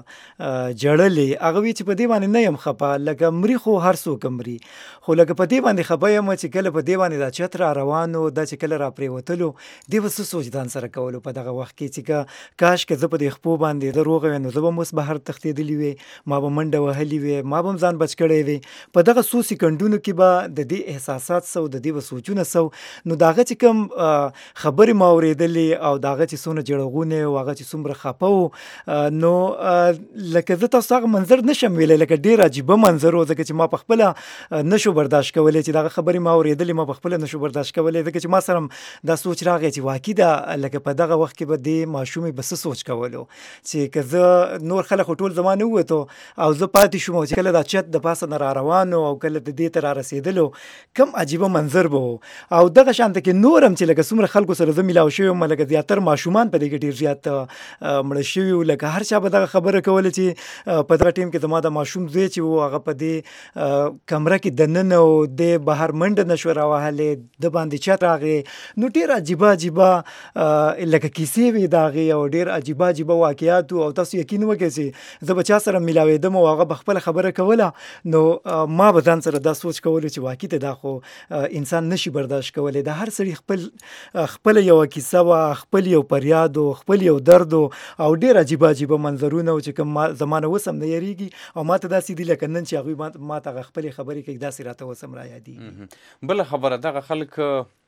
جړلې، هغه وی چې په دې باندې نه یم خفه، لکه مري خو هر څوک مري، خو لکه په دې باندې خفه یم چې کله په دې باندې دا چت را روان و، دا چې کله را پرېوتلو دې به څه سوچ ځان سره کولو په دغه وخت کې چې که کاش که زه په دې خپو باندې زه روغه وی نو زه به هم اوس بهر تښتېدلې وې، ما به منډه وهلې وې، ما به هم ځان بچ کړی وې. په دغه څو سکندونو کې به د دې احساسات سو، د دې به سوچونه سو، نو د هغه چې کوم خبرې ما اورېدلې او د هغه چې څومره جړغونې او هغه چې څومره خفه و، نو لکه زه تاسو هغه منظر نشم ویلی، لکه ډېر عجیبه منظر و، ځکه چې ما په خپله نشو برداشت کولی چې دغه خبرې ما اورېدلې، ما په خپله نشو برداشت کولی، ځکه چې ما سره هم دا سوچ راغی چې واقعي ده لکه په دغه وخت کې به دې ماشومې به څه سوچ کولو چې که زه نور خلک خو ټول زما نه ووتو او زه پاتې شوم، او چې کله دا چت د پاسه نه را روانو او کله د دې ته را رسېدلو کم عجیبه منظر به و. او دغه شانته کې نور هم چې لکه څومره خلکو سره زه میلاو شوی وم، لکه زیاتر ماشومان په دې کې ډېر زیات مړه شوي وو، لکه هر چا به دغه خبره کوله چې په دغه ټیم کې زما د ماشوم زوی چې و هغه په دې کمره کې دننه و، د بهر منډه نشوه راوهلې، د باندې چت راغې، نو ډېر عجیبه عجیبه لکه کیسې وې د هغې او ډېر عجیبه عجیبه واقعات و. او تاسو یقین وکړئ چې زه به چا سره میلاوېدم او هغه به خپله خبره کوله، نو ما به ځان سره دا سوچ کولو چې واقعي ته دا خو انسان نشي برداشت کولی، د هر سړي خپل خپله یوه کیسه وه، خپل یو فریاد و، خپل یو درد و، او ډېر عجیبه عجیبه منظرونه و چې کوم ما زمانه اوس هم نه یریږي، او ما ته داسې دي لکه نن چې هغوی ما ته هغه خپلې خبرې کوي داسې راته اوس هم را یادېږي. بله خبره دغه خلک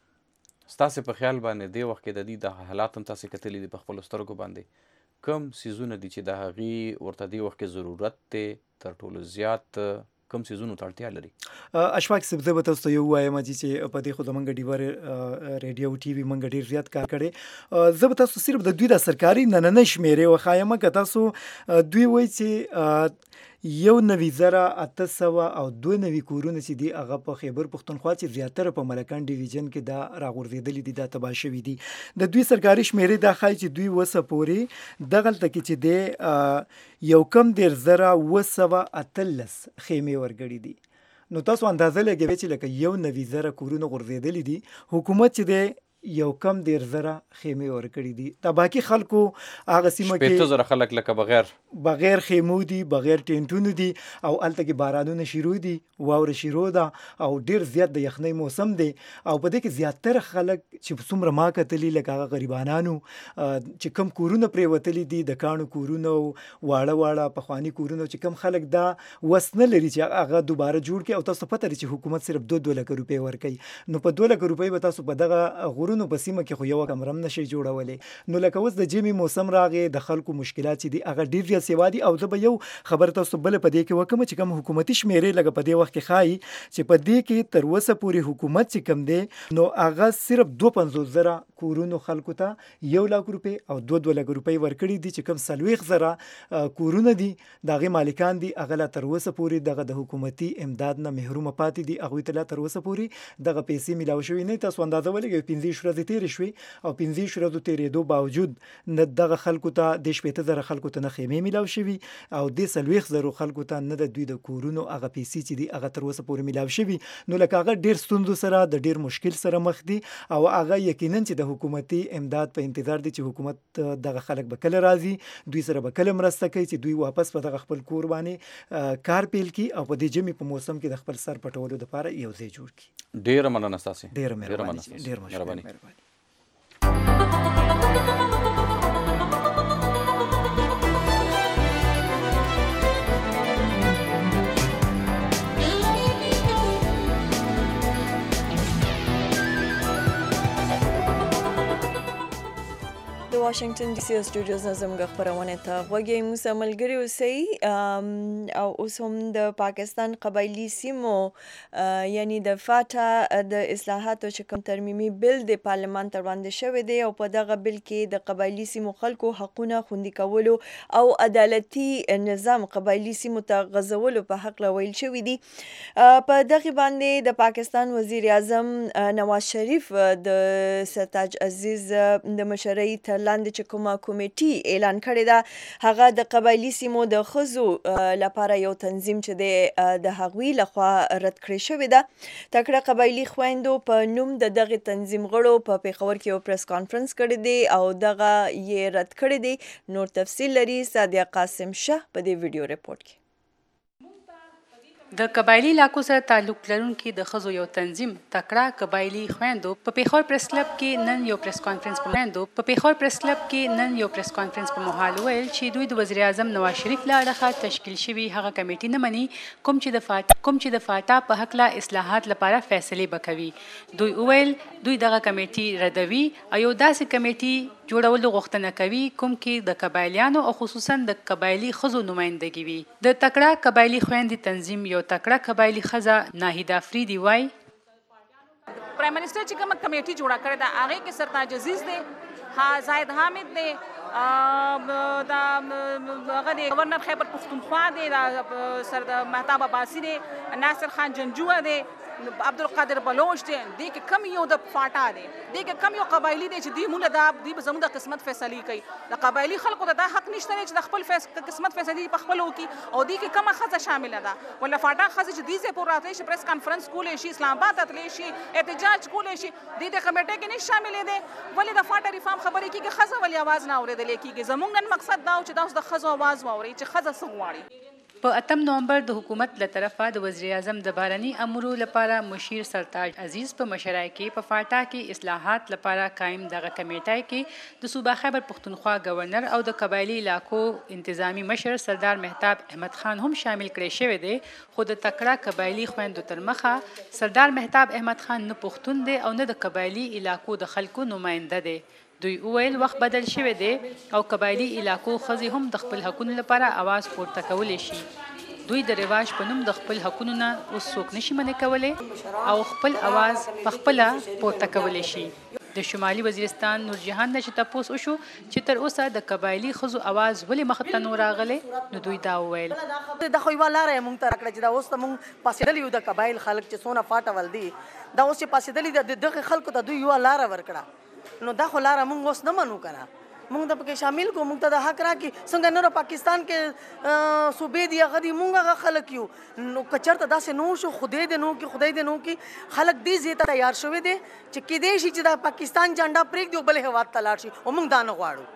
ستاسې په خیال باندې دې وخت کې د دې د حالات هم تاسې کتلي دي په خپلو سترګو باندې، کوم څیزونه دي چې د هغې ورته دې وخت کې ضرورت دی تر ټولو زیات کوم څیزونو ته اړتیا لري؟ اشفاق صاحب زه به تاسو ته یو ووایم چې په دې خو زمونږ ډیوه ریډیو ټي وي مونږ ډېر زیات کار کړی، زه به تاسو صرف د دوی د سرکاري نننۍ شمېرې وښایم که تاسو دوی وایي چې یو نوي زره اته سوه او دوه نوي کورونه چې دي هغه په خیبر پښتونخوا چې زیاتره په ملکان ډیویژن کې دا راغورځېدلي دي، دا تباه شوي دي. د دوی سرکاري شمېرې دا ښایي چې دوی اوسه پورې دغلته کې چې دی یو کم دېرش زره اوه سوه اتلس خیمې ورګړي دي. نو تاسو اندازه لګوئ چې لکه یو نوي زره کورونه غورځېدلي دي، حکومت چې دی یو کم دېرش زره خیمې ورکړي دي. دا باقي خلکو هغه سیمه کې شپېته زره خلک لکه بغیر بغیر خیمو دي، بغیر ټینټونو دي، او هلته کې بارانونه شروع دي، واوره شروع ده، او ډېر زیات د یخنۍ موسم دی. او په دې کې زیاتره خلک چې څومره ما کتلي لکه هغه غریبانانو چې کم کورونه پرېوتلي دي، د کاڼو کورونه واړه واړه پخواني کورونه چې کم خلک دا وس نه لري چې هغه دوباره جوړ کړي، او تاسو ته پته لري چې حکومت صرف دوه دوه لکه روپۍ ورکوي، نو په دوه لکه روپۍ به تاسو په دغه غرونو په سیمه کې خو یوه کمره هم نشئ جوړولی. نو لکه اوس د ژمي موسم راغې، د خلکو مشکلات چې دي هغه ډېر زیات سیوا دي. او زه به یو خبره تاسو بله په دې کې وکړم چې کوم حکومتي شمېرې لکه په دې وخت کې ښایي چې په دې کې تر اوسه پورې حکومت چې کوم دی نو هغه صرف دوه پنځوس زره کورونو خلکو ته یو لاک روپۍ او دوه دوه لکه روپۍ ورکړي دي، چې کوم څلوېښت زره کورونه دي د هغې مالکان دي هغه لا تر اوسه پورې دغه د حکومتي امداد نه محرومه پاتې دي، هغوی ته لا تر اوسه پورې دغه پیسې میلاو شوي نه. تاسو اندازه ولګوئ پنځه ورځې تېرې شوې او پنځه ورځو تېرېدو باوجود نه دغه خلکو ته د شپېته زره خلکو ته نه خیمې میلاو شوي، او د څلوېښت زرو خلکو ته نه د دوی د کورونو هغه پیسې چې دي هغه تر اوسه پورې میلاو شوي. نو لکه هغه ډېر ستونزو سره د ډېر مشکل سره مخ دي، او هغه یقینا چې د حکومتي امداد په انتظار دي چې حکومت دغه خلک به کله راځي، دوی سره به کله مرسته کوي چې دوی واپس په دغه خپل کور باندې کار پیل کړي او په دې ژمي په موسم کې د خپل سر پټولو دپاره یو ځای جوړ کړي. ډېره مننه ستاسې. ډېره مهرباني. ډېر مهرباني. د د واشنگټن ډي سي سټوډیوز نه زموږ خپرونه ته غوږی موسی ملګري اوسئ او اوس هم د پاکستان قبایلی سیمو یعنی د فاټا د اصلاحاتو چې کوم ترمیمي بل د پارلمان تر وړاندې شوی دی او په دغه بل کې د قبایلی سیمو خلکو حقونه خوندي کولو او عدالتي نظام قبایلی سیمو ته غځولو په حق ویل شوی دی. په دغه باندې د پاکستان وزیر اعظم نواز شریف د سرتاج عزیز د مشرۍ تر لاندې چې کومه کمیټي اعلان کړې ده هغه د قبایلی سیمو د ښځو لپاره یو تنظیم چې د د هغوی لخوا رد کړی شوی ده. تکړه قبایلی خویندو په نوم د دغه تنظیم غړو په پیښور کې یو پریس کانفرنس کړی دی او دغه یې رد کړی دی. نور تفصیل لري سادیه قاسم شه په دې ویډیو ریپورت کې. د قبایلی علاقو سره تعلق لرونکي د ښځو یو تنظیم تکړه قبایلی خویندو په پیښور پریس کلب کې نن یو پریس کانفرنس په خویندو په پیښور پریس کلب کې نن یو پریس کانفرنس په مهال ویل چې دوی د وزیر اعظم نواز شریف له اړخه تشکیل شوي هغه کمیټې نه مني کوم چې د فاټا کوم چې د فاټا په هکله اصلاحات لپاره فیصلې وکوي. دوی ویل دوی دغه کمیټې ردوي او یو داسې کمیټې جوړولو غوښتنه کوي کوم کې د قبایلیانو او خصوصا د قبایلی ښځو نمائندګي وي. د تکړه قبایلی خویندې تنظیم یو تکړه قبایلی ښځه ناهید افریدي وایي پرایم منسٹر چې کومه کمیټي جوړه کړې ده هغې کې سرتاج عزیز دی، ها زاهد حامد دی، دا هغه دی گورنر خیبر پختونخوا دی، دا سر مهتاب عباسی دی، ناصر خان جنجوه دی، عبدالقادر بلوچ دی. دې کې کم یو د فاټا دی، دې کې کم یو قبایلی دی چې دوی موږ دا دوی به زموږ د قسمت فیصلې کوي. د قبایلي خلکو ته دا حق نشته دی چې د خپل قسمت فیصلې په خپله وکړي او دې کې کمه ښځه شامله ده. ولا فاټا ښځې چې دې ځای پورې راتلی شي، پریس کانفرنس کولی شي، اسلام آباد ته تللی شي، احتجاج کولی شي، دې د کمیټې کې نه شاملې دی. ولې د فاټا ریفارم خبرې کېږي ښځه ولې اواز نه اورېدلی کېږي؟ زموږ نن مقصد دا و چې دا اوس د ښځو اواز واورئ چې ښځه څه غواړي. په اتم نومبر د حکومت له طرفه د وزیر اعظم د بهرني امورو لپاره مشیر سرتاج عزیز په مشرۍ کې په فاټا کې اصلاحات لپاره قائم دغه کمیټه کې د صوبه خیبر پختونخوا گورنر او د قبایلی علاقو انتظامی مشر سردار مهتاب احمد خان هم شامل کړی شوی دی. خو د تکړه قبایلی خویندو تر مخه سردار مهتاب احمد خان نه پښتون دی او نه د قبایلی علاقو د خلکو نماینده دی. دوی وویل وخت بدل شوی دی او قبایلی علاقو ښځې هم د خپل حقونو لپاره اواز پورته کولی شي. دوی د رواج په نوم د خپل حقونو نه اوس څوک نشي منع کولی او خپل اواز په خپله پورته کولی شي. د شمالي وزیرستان نورجهان نه چې تپوس وشو چې تر اوسه د قبایلي ښځو اواز ولې مخ ته نه راغلی، نو دوی دا وویل دا خو یوه لاره یې مونږ ته راکړه چې دا اوس ته مونږ پاسېدلي یو د قبایل خلک چې څونه فاټه ول دي، دا اوس چې پاسېدلي د دغې خلکو ته دوی یوه لاره ورکړه. نو دا خو لاره مونږ اوس نه منو که نه، مونږ ته پکې شامل کو، مونږ ته د حق راکړي. څنګه نور پاکستان کې صوبې دي هغه دي، مونږ هغه خلک یو. نو که چېرته داسې نو شو، خدای دې نو کړي، خدای دې نو کړي، خلک دې ځای ته تیار شوي دي چې کیدای شي چې د پاکستان جنډا پرېږدي او بل هېواد ته لاړ شي، او مونږ دا نه غواړو.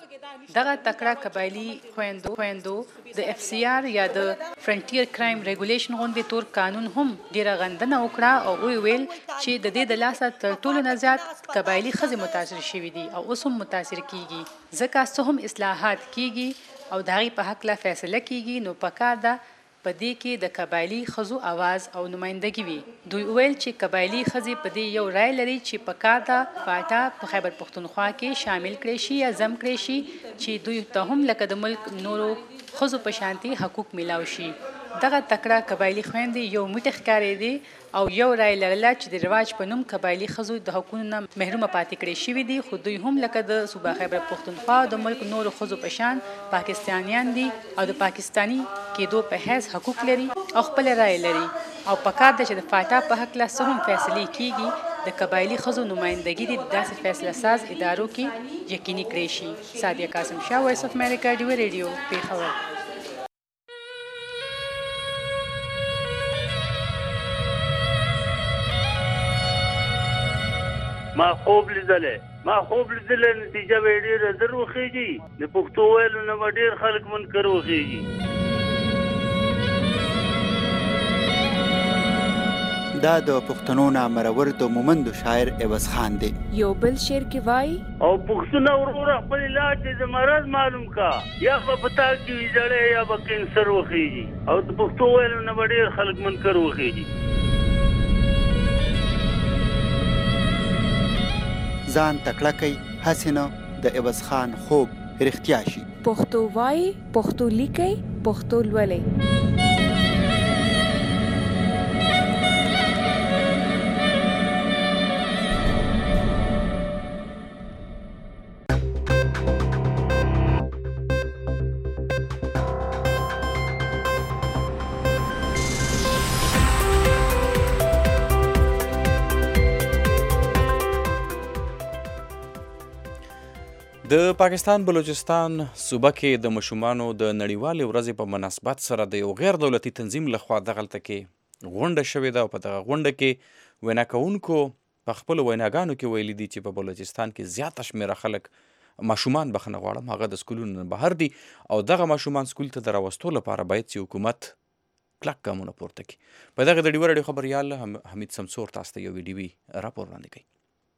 دغه تکړه قبایلی خویندو خویندو د اف سی آر یا د فرنټیر کرایم ریګولیشن غوندې تور قانون هم ډیره غندنه وکړه او وی ویل چې د دې د لاسه تر ټولو نه زیات قبایلی ښځې متاثر شوي دي او اوس هم متاثر کیږي، ځکه څه هم اصلاحات کیږي او د هغې په هکله فیصله کیږي، نو پکار ده په دې کې د قبایلي ښځو اواز او نمایندګي وي. دوی ویل چې قبایلي ښځې په دې یو رای لري چې پکار ده فاټا په خیبر پختونخوا کې شامل کړی شي یا ضم کړی شي چې دوی ته هم لکه د ملک نورو ښځو په شانتي حقوق میلاو شي. دغه تکړه قبایلي خویندې یو موټی ښکارېدې او یو رای لرله چې د رواج په نوم قبایلي ښځو د حقونو نه محرومه پاتې کړې شوي دي، خو دوی هم لکه د صوبه خیبر پختونخوا د ملک نورو ښځو په شان پاکستانیان دي او د پاکستاني کېدو په حیث حقوق لري او خپل رای لري او پکار ده چې د فاټا په هکله څه هم فیصلې کیږي د قبایلي ښځو نمایندګي د داسې فیصله ساز ادارو کې یقیني کړی شي. سادیه قاسم شاه، وایس اف امریکا، ډیوه ریډیو، پیښور. ما خوب لیدلی ما خوب لیدلی نتیجه به یې ډېره زر وخېږي، د پښتو ویلو نه به ډېر خلک منکر وخېږي. دا د پښتنو نامرور د مومندو شاعر عوض خان دی. یو بل شعر کې وایي او پښتونه وروره خپل علاج دې د مرض معلوم کا، یا به په تا کې وي زړی یا به کینسر وخېږي، او د پښتو ویلو نه به ډېر خلک منکر وخېږي. ځان تکړه کوي، هسې نه د عوض خان خوب رښتیا شي. پښتو وایي، پښتو لیکي، پښتو لولئ. د پاکستان بلوچستان صوبه کې د ماشومانو د نړیوالې ورځې په مناسبت سره د یو غیر دولتي تنظیم لخوا دغلته کې غونډه شوې ده او په دغه غونډه کې وینا کوونکو په خپلو ویناګانو کې ویلي دي چې په بلوچستان کې زیاته شمېره خلک ماشومان بخښنه غواړم هغه د سکولونو نه بهر دي او دغه ماشومان سکول ته د راوستو لپاره باید چې حکومت کلک ګامونه پورته کړي. په دغه د ډیوه راډیو خبریال حمید سمسور تاسو ته یو ویډیوي راپور وړاندې کوي.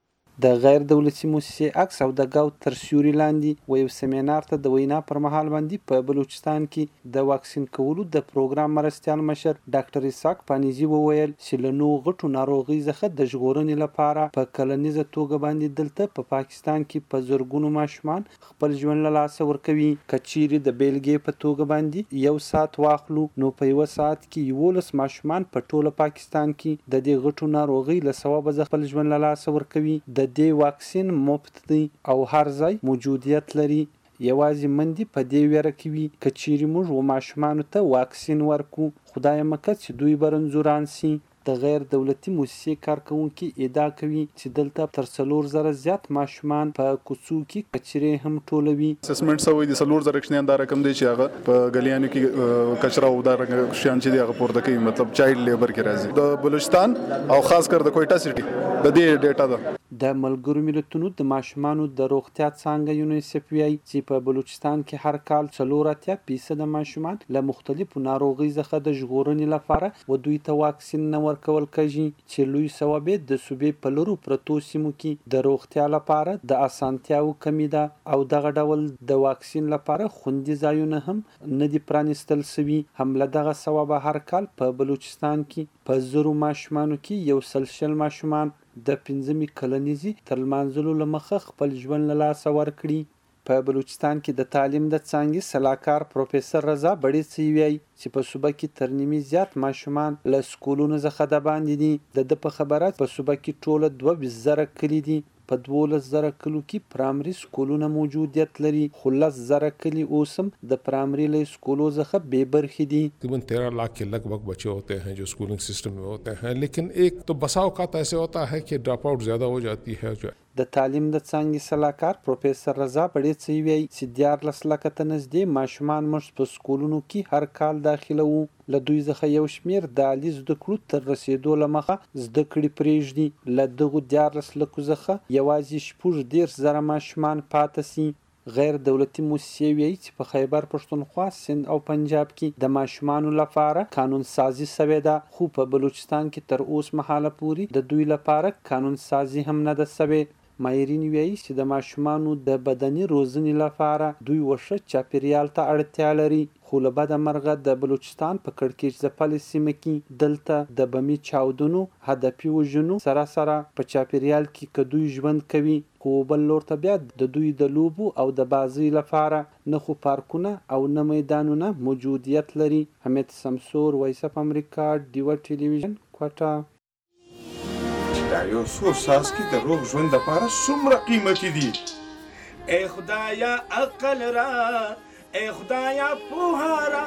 د غیر دولتي موسسې عکس او د ګاو تر سیوري لاندې و یو سیمینار ته د وینا پر مهال باندې په بلوچستان کې د واکسین کولو د پروګرام مرستیال مشر ډاکټر اسحاق پانیزي وویل چې له نو غټو ناروغۍ څخه د ژغورنې لپاره په کلنیزه توګه باندې دلته په پاکستان کې په زرګونو ماشومان خپل ژوند له لاسه ورکوي. که چیرې د بیلګې په توګه باندې یو ساعت واخلو نو په یوه ساعت کې یولس ماشومان په ټوله پاکستان کې د دې غټو ناروغۍ له سببه خپل ژوند له لاسه ورکوي. د دې واکسین مفت دی او هر ځای موجودیت لري. یوازې مندي په دې ویره کې وي که چیرې موږ و ماشومانو ته واکسین ورکو خدای مکه چې دوی به رنځوران سي. د غیر دولتي موسسې کارکوونکي ادعا کوي چې دلته تر څلور زره زیات ماشومان په کوڅو کې کچرې هم ټولوي. اسسمنټ سوی د څلور زره کښنیان دا رقم دی چې هغه په غلیانو کې کچرا او دا شیان چې دی هغه پورته کوي مطلب چایلډ لیبر کې راځي. د بلوچستان او خاص کر د کوټا سټي د دې ډیټا ده. د ملګرو ملتونو د ماشومانو د روغتیا څانګه یونیسف وایي چې په بلوچستان کې هر کال څلور اتیا فیصده ماشومان له مختلفو ناروغۍ څخه د ژغورنې لپاره و دوی ته واکسین نه ورکول کېږي چې لوی سبب د صوبې په لرو پرتو سیمو کې د روغتیا لپاره د اسانتیاو کمی ده او دغه ډول د واکسین لپاره خوندي ځایونه هم نه دي پرانیستل سوي. هم له دغه سببه هر کال په بلوچستان کې په زرو ماشومانو کې یو سل شل ماشومان د پنځمې کلنیزي تر لمانځلو له مخه خپل ژوند له لاسه ورکړي. په بلوچستان کې د تعلیم د څانګې سلاکار پروفیسر رضا بړیڅي وایي چې په صوبه کې تر نیمې زیات ماشومان له سکولونو څخه د باندې دي. د ده په خبره په صوبه کې ټوله دوه ویشت زره کلي دي. په دولس زره کلو کې پرایمري سکولونه موجودیت لري خو لس زره کلي اوس هم د پرایمري له سکولو څخه بې برخې دي. تقریباً तेरह लाख के लगभग बच्चे होते हैं जो schooling system में होते हैं लेकिन एक तो बसा औकात ऐसे होता है कि ड्रॉप आउट ज़्यादा हो जाती है. जो د تعلیم د څانګې سلاکار پروفیسر رضا بړیڅي وایي چې دیارلس لکه ته نږدې ماشومان موږ په سکولونو کې هر کال داخله وو. له دوی څخه یو شمېر د عالي زده کړو تر رسېدو له مخه زده کړې پرېږدي. له دغو دیارلس لکو څخه یوازې شپږ دېرش زره ماشومان پاته سي. غیر دولتي موسسې وایي چې په خیبر پښتونخوا، سند او پنجاب کې د ماشومانو لپاره قانون سازي سوې ده خو په بلوچستان کې تر اوس مهاله پورې د دوی لپاره قانون سازي هم نه ده سوې. ماهرین وایي چې د ماشومانو د بدني روزنې لپاره دوی وښه چاپیریال ته اړتیا لري خو له بده مرغه د بلوچستان په کړکېچ ځپلې سیمه کې دلته د بمي چاودنو، هدفي وژنو سره سره په چاپیریال کې که دوی ژوند کوي خو بل لور ته بیا د دوی د لوبو او د بازۍ لپاره نه خو پارکونه او نه میدانونه موجودیت لري. حمید سمسور، وایس اف امریکا، ډیوه ټلویزیون، کوټه. دا یو څو څاڅکي د روغ ژوند لپاره څومره قیمتي دي. ای خدایا عقل را، ای خدایا پوهه را.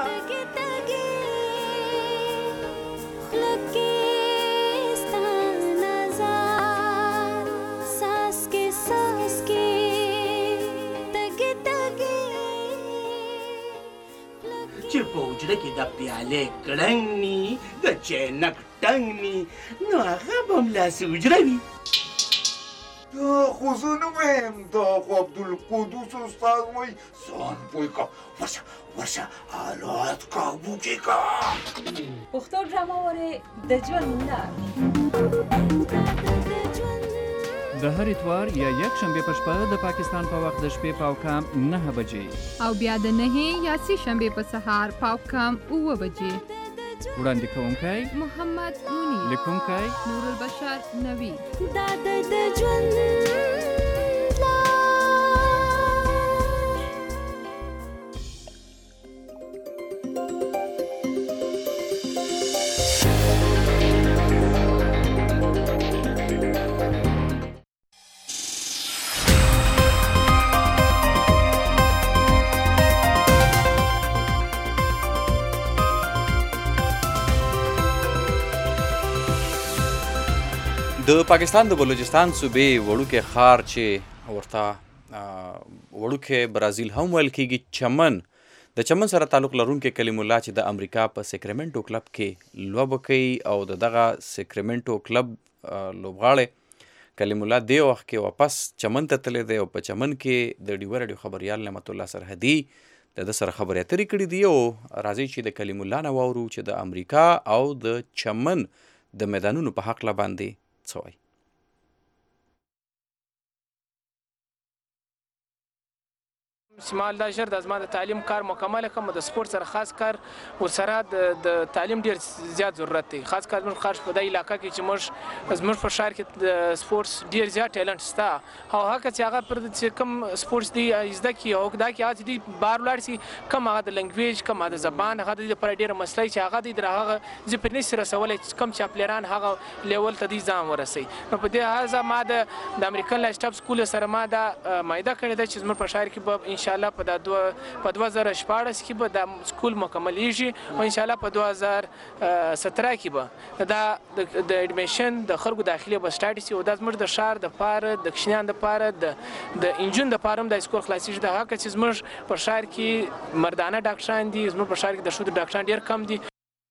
چې په حجره کې د پیالې کړنګ ني د چینک ټنګ ني نو هغه به هملاسې حجره وي. دا خو زه نه وایم، دا خو عبدالقدوس استاد وایي ځان پوه که ورشه ورشه حالات کابو کې که. پښتو ډرامه ورې د ژوند لار د هر اتوار یا یک شنبه په شپه د پاکستان په وخت د شپې پاو کام نه بجې او بیا د نهه یا سه شنبه په سهار پاو کام اوه بجې. وړاندې کوونکی محمد منیر، لیکونکی نور البشر نوی. دا د ژوند لار د پاکستان د بلوچستان صوبې وړوکی ښار چې ورته وړوکی برازیل هم ویل کېږي چمن د چمن سره تعلق لرونکی کلیم الله چې د امریکا په سیکرمنټو کلب کې لوبه کوي او د دغه سیکرمنټو کلب لوبغاړی کلیم الله دې وخت کې واپس چمن ته تللی دی او په چمن کې د ډیوه راډیو خبریال نعمت الله سرحدي د ده سره خبرې اترې کړي دي او راځئ چې د کلیم الله نه واورو چې د امریکا او د چمن د میدانونو په هکله باندې څه وایي. شمال دا ژر د زما د تعلیم کار مکمل کړم د سپورت سره خاص کار ورسره د تعلیم ډیر زیات ضرورت دی خاص کار موږ خارج په دې علاقه کې چې موږ زموږ په ښار کې د سپورت ډیر زیات ټیلنټ شته او هغه چې هغه پر چې کوم سپورت دی زده کړي او دا کې هغه دی بار ولاړ شي کوم هغه د لنګویج کوم هغه د زبان هغه د پر ډیر مسلې چې هغه دی د هغه چې په نس رسولې کوم چې پلیران هغه لیول ته دی ځان ورسي نو په دې هغه ما د امریکن لاسټاپ سکول سره ما دا مایده کړی ده چې زموږ په ښار کې به ان شاء الله په د په دوه زره شپاړس کې به د سکول مکملیږي او ان شاء الله په دوه زره ستره کې به دا د اډمیشن د خلکو داخلي به سټارټ شي او دا زموږ د ښار د پاره د کشنیان د پاره د د انجن د پاره د سکول خلاصیږي د هغه چې زموږ په ښار کې مردانه ډاکټران دي زموږ په ښار کې د ښځو ډاکټران ډیر کم دي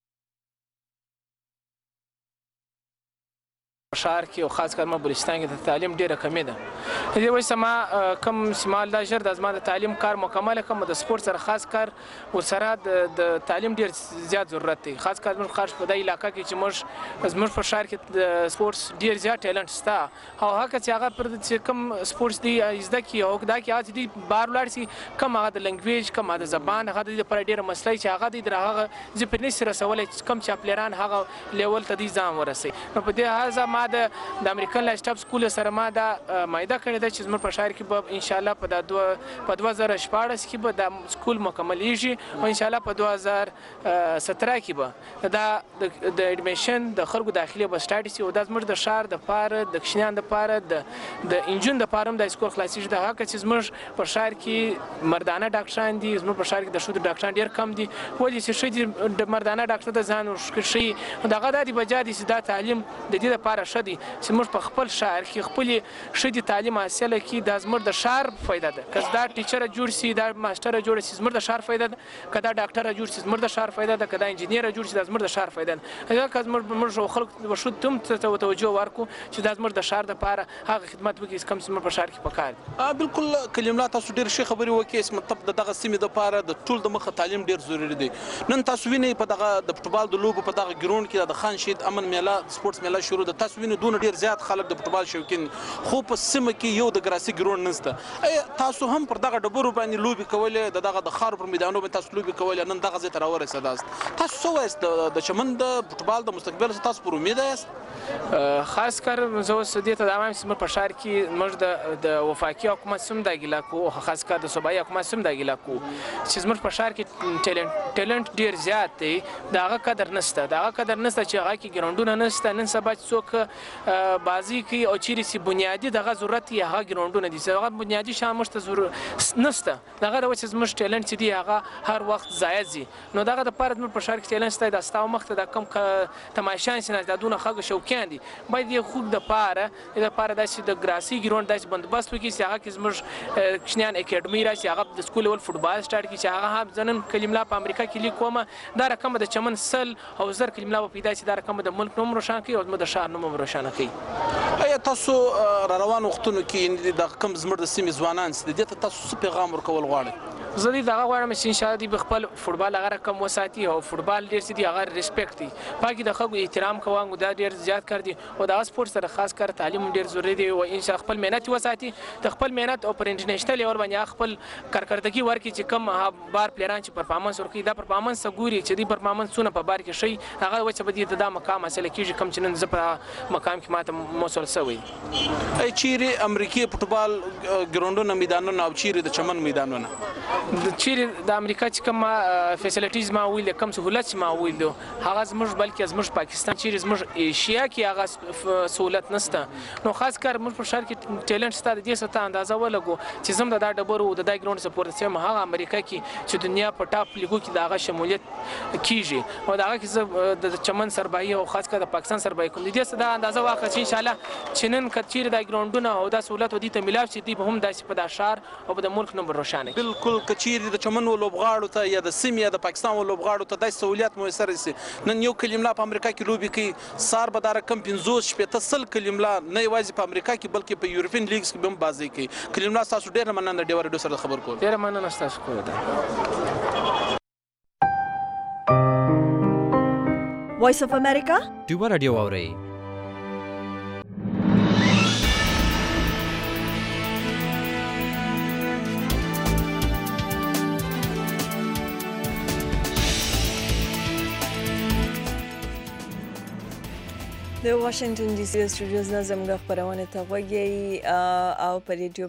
ښار کې او خاص کار ما بلوچستان کې د تعلیم ډیره کمی ده دې وجه ما کوم شمال دا ژر د زما د تعلیم کار مکمل کړم د سپورت سره خاص کار ورسره د تعلیم ډیر زیات ضرورت دی خاص کار موږ خارج په دې علاقه کې چې موږ زموږ په ښار کې د سپورت ډیر زیات ټیلنټ شته او هغه چې هغه پر چې کوم سپورت دی زده کړي او دا کې هغه دی بار ولاړ شي کوم هغه د لنګویج کوم هغه د زبان هغه د پر ډیر مسلې چې هغه دی د هغه چې په نس رسولې کوم چې پلیران هغه لیول ته دی ځان ورسي نو په دې هغه ما د امریکن لاسټاپ سکول سره ما دا مایده کړی ده چې زموږ په ښار کې به ان شاء الله په د دوه په دوه زره شپاړس کې به د سکول مکملیږي او ان شاء الله په دوه زره ستره کې به دا د اډمیشن د خلکو داخلي به سټارټ شي او دا زموږ د ښار د پاره د کشنیان د پاره د د انجن د پاره د سکول خلاصیږي د هغه چې زموږ په ښار کې مردانه ډاکټران دي زموږ په ښار کې د ښځو ډاکټران ډیر کم دي ولې چې ښځې د مردانه ډاکټر د ځان ورښکي دغه د بجا دي چې دا تعلیم د دې لپاره ښه دی چې موږ په خپل ښار کې خپل ښځې تعلیم حاصله کړي دا زموږ د ښار فایده ده که دا ټیچره جوړ شي دا ماسټره جوړ شي زموږ د ښار فایده ده که دا ډاکټره جوړ شي زموږ د ښار فایده ده که دا انجینیره جوړ شي دا زموږ د ښار فایده ده که موږ خلک ورشو تم ته توجه ورکړو چې دا زموږ د ښار دپاره هغه خدمت وکړي کوم زموږ په ښار کې پکار دي. بالکل کلیم الله تاسو ډېر ښې خبرې وکړې مطلب د دغه سیمې دپاره د ټول د مخه تعلیم ډېر ضروري دی. نن تاسو وینئ په دغه د فوټبال د لوبو په دغه ګراوند کې د خان شهید امن میله سپورټس میله شروع ده تاسو وینئ دونه ډېر زیات خلک د فوټبال شوقین خو په سیمه کې یو د ګراسي ګراوند نشته. ایا تاسو هم پر دغه ډبرو باندې لوبې کولې د دغه د ښار پر میدانونو باندې تاسو لوبې کولې نن دغه ځای ته راورسېداست تاسو څه وایاست د چمن د فوټبال د مستقبل تاسو پر امید یاست؟ خاص کار زه اوس دې ته دا وایم چې موږ په ښار کې موږ د د وفاقي حکومت سم دا ګیله کوو او خاص کار د صوبایي حکومت سم دا ګیله کوو چې زموږ په ښار کې ټیلنټ ټیلنټ ډېر زیات دی د هغه قدر نشته د هغه قدر نشته چې هغه کې ګراوندونه نشته نن سبا چې څوک بازي کوي او چیرې چې بنیادي دغه ضرورت یې هغه ګراوندونه دي هغه بنیادي شیان موږ ته ضرورت نشته دغه د چې زموږ ټیلنټ چې دی هغه هر وخت ضایع ځي نو دغه دپاره زموږ په ښار کې ټیلنټ شته دا ستا مخ ته دا کوم تماشیان چې دا دونه خلک شوقیان دي باید یې خوب دپاره د دپاره داسې د ګراسي ګراوند داسې بندوبست وکړي چې هغه کې زموږ کوچنیان اکیډمي راشي هغه د سکول لیول فوټبال سټارټ کړي چې هغه هم زه نن کلیم الله په امریکا کې لیک کومه دا رقمه د چمن سل او زر کلیم الله به پیدا شي دا رقمه د ملک نوم روښانه کوي او زموږ د ښار نوم هم روښانه کوي. ایا تاسو را روان وختونو کې د کوم زموږ د سیمې ځوانان چې دې ته تاسو څه پیغام ورکول غواړئ؟ زه دې دغه غواړم چې انشاءالله دوی به خپل فوټبال هغه رقم وساتي او فوټبال ډېر چې دي هغه ریسپیکټ دي پاکې د خلکو احترام کوو دا ډېر زیات کار دي او دغه سپورټ سره خاص کار تعلیم ډېر ضروري دی او انشاء خپل مهنت وساتي د خپل مهنت او پر انټرنیشنل لیول باندې خپل کارکردګي ورکړي چې کوم بار پلیران چې پرفارمنس ورکوي دا پرفارمنس ګوري چې دی پرفارمنس څونه په بار کې شي هغه وجه به دې دا مقام حاصل کېږي کوم چې نن زه په مقام کې ماته موصل شوی. چیرې امریکې فوټبال ګراوندونه میدانونه او چیرې د چمن میدانونه چیرې د امریکا چې کوم فیسیلیټیز ما ویل کوم سہولت ما ویل هغه زموږ بلکې زموږ پاکستان چیرې زموږ ایشیا کې هغه سہولت نشته نو خاص کار موږ په شهر کې ټیلنټ ستاره دې ستا اندازه ولګو چې زم د دا ډبرو د دا ګراوند سپورت سیم هغه امریکا کې چې دنیا په ټاپ لیګو کې دا هغه شمولیت کیږي او دا هغه کې د چمن سربایي او خاص کار د پاکستان سربایي کوم دې ستا اندازه واخلي چې ان شاء الله چې نن کچیر دا ګراوندونه او دا سہولت ودی ته ملاوي چې دی به هم داسې په دا شهر او په د ملک نمبر روشانه بالکل کچیر د چمن ولوبغاړو ته یا د سیمې یا د پاکستان ولوبغاړو ته د سہولیت میسر شي نن یو کلملا په امریکا کې لوبي کوي سار به دا رقم پنځوس شپږ سل کلملا نه یوازې په امریکا کې بلکې په یورپین لیګز کې هم بازي کوي کلملا تاسو ډېر مننه ډېر ډېر سره خبر کول ډېر مننه تاسو کوله وایس اف امریکا ټیوب رادیو اورئ د واشنگټن ډي سي سټوډیوز نه زموږ خپرونه ته غوږی او په ریډیو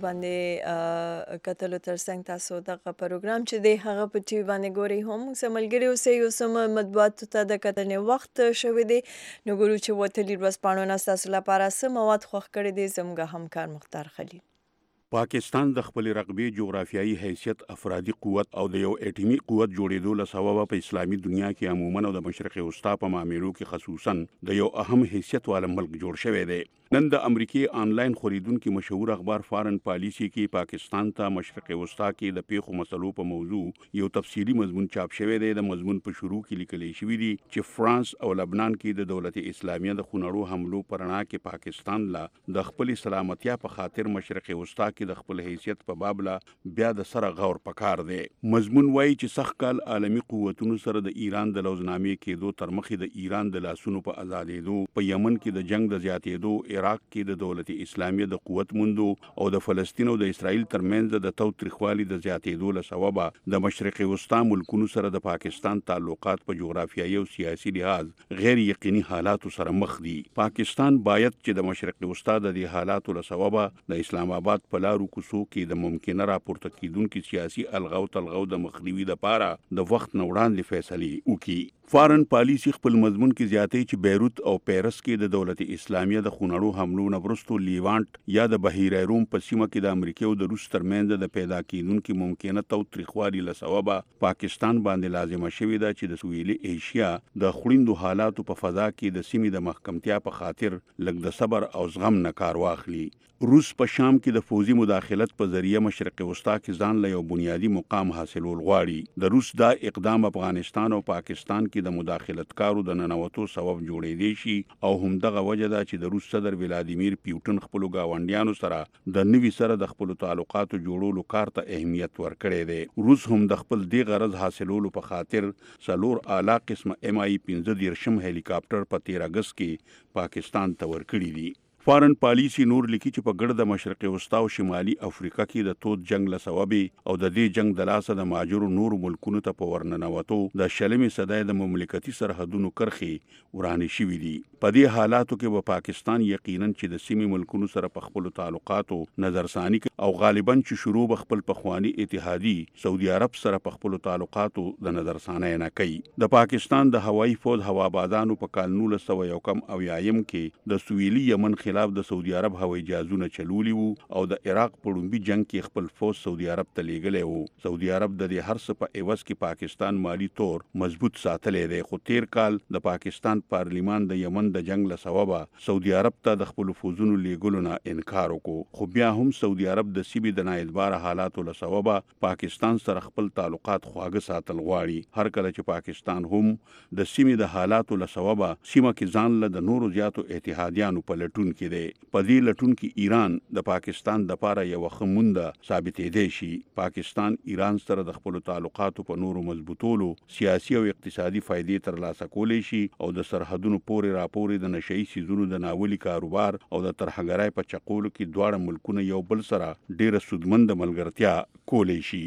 باندې کتلو ترڅنګ تاسو دغه پروګرام چې دی هغه په ټي وي باندې ګورئ هم موږ ملګري اوسئ یو څه مطبوعاتو ته د کتنې وخت شوی دی نو ګورو چې وتلي ورځپاڼو نه ستاسو لپاره څه مواد خوښ کړي دي زموږ همکار مختار خلیل پاکستان د خپل رقبې جغرافیایي حیثیت افرادي قوت او د یو اټومي قوت جوړېدو له سببه په اسلامي دنیا کې عموما او د مشرق وسطا په معاملو کې خصوصا د یو اهم حیثیت والا ملک جوړ شوی دی نن د امریکای آنلاین خریدونکو مشهور اخبار فارن پالیسی کې پاکستان ته مشرق وسطا کې د پیښو مسلو په موضوع یو تفصیلی مضمون چاپ شوی دی د مضمون په شروع کې لیکل شوی دی چې فرانس او لبنان کې د دولت اسلامیه د خونړو حملو پرنا کې پاکستان لا د خپل سلامتیا په خاطر مشرق وسطا کې د خپل حیثیت په باب لا بیا د سره غور پکار دی مضمون وایي چې سخت کال عالمی قوتونو سره د ایران د لوزنامې کېدو تر مخې د ایران د لاسونو په آزادېدو په یمن کې د جنگ د زیاتېدو عراق کې د دولت اسلامیه د قوت موندو او د فلسطین او د اسرائیل ترمنځ د توتریخوالي د زیاتېدو له سببه د مشرق وسطا ملکونو سره د پاکستان تعلقات په جغرافیایي او سیاسي لحاظ غیر یقیني حالاتو سره مخ دي پاکستان باید چې د مشرق وسطا د دې حالاتو له سببه د اسلام آباد په لارو کوڅو کې د ممکنه راپورته کیدونکو سیاسي الغو تلغو د مخنیوي لپاره د وخت نه وړاندې فیصلې وکړي فارن پالیسی خپل مضمون کې زیاتې چې بیروت او پیرس کې د دولت اسلامیه د خونړو حملو نه وروسته لیوانت یا د بحیره روم په سیمه کې د امریکا او د روس ترمنځ د پیدا کیدونکو ممکنه توتریخوالي له سببه پاکستان باندې لازمه شوې ده چې د سویلي ایشیا د خړیندو حالاتو په فضا کې د سیمې د محکمتیا په خاطر لږ د صبر او زغم نه کار واخلي روس په شام کې د فوزي مداخلت په ذریعہ مشرق وسطا کې ځان له یو بنیادی مقام حاصلول غواړي د روس دا اقدام افغانستان او پاکستان کې د مداخلتکارو د ننوتو سبب جوړېدی شي او همدغه وجه ده چې د روس صدر ولادیمیر پیوټن خپل گاونډیانو سره د نوي سره د خپل تعلقاتو جوړولو کار ته اهمیت ورکړی دی روس هم د خپل دی غرض حاصلولو په خاطر څلور اعلی قسم ام آی پنځه دیرشم هلیکاپټر په تیر اگست کې پاکستان ته ورکړي دي فارن پالیسی نور لیکي چې په ګرد مشرق وسطا او شمالي افریقا کې د تود جنگ له سبب او د دې جنگ د لاسه د ماجرو نور ملکونو ته په ورننوتو د شلمې صدای د مملکتي سرحدونو کرخي ورانه شوې دي په دې حالاتو کې به پاکستان یقینا چې د سیمې ملکونو سره په خپل تعلقاتو نظرثاني او غالبا چې شروع بخپل پخوانی اتحادي سعودي عرب سره په خپل تعلقاتو د نظرثانه نه کوي د پاکستان د هوایي فوج هوابادانو په کال نولس سوه یو کم او یایم کې د سویلي یمن خلاف د سعودي عرب هوایي جهازونه چلولي وو او د عراق په لومبي جنگ کې خپل فوج سعودي عرب ته لیږلی وو سعودي عرب د دې هر څه په عوض کې پاکستان مالی طور مضبوط ساتلی دی خو تیر کال د پاکستان پارلیمان د یمن د جنگ له سببه سعودي عرب ته د خپل فوجونو لیږلو نه انکار وکړو خو بیا هم سعودي عرب د سیمې د نااعتباره حالاتو له سببه پاکستان سره خپل تعلقات خواږه ساتل غواړي هر کله چې پاکستان هم د سیمې د حالاتو له سببه سیمه کې ځان له د نورو زیاتو اتحادیانو په لټون کې دی په دې لټون کې ایران د پاکستان د پاره یو خمونده ثابتې دی شي پاکستان ایران سره د خپل تعلقاتو په نورو مضبوطولو سیاسي او اقتصادي فائدې ترلاسه کولی شي او د سرحدونو پورې راپورې د نشئی سیزونو د ناولي کاروبار او د ترهګرۍ په چقولو کې دواړه ملکونه یو بل سره ډیره سودمند ملګرتیا کولی شي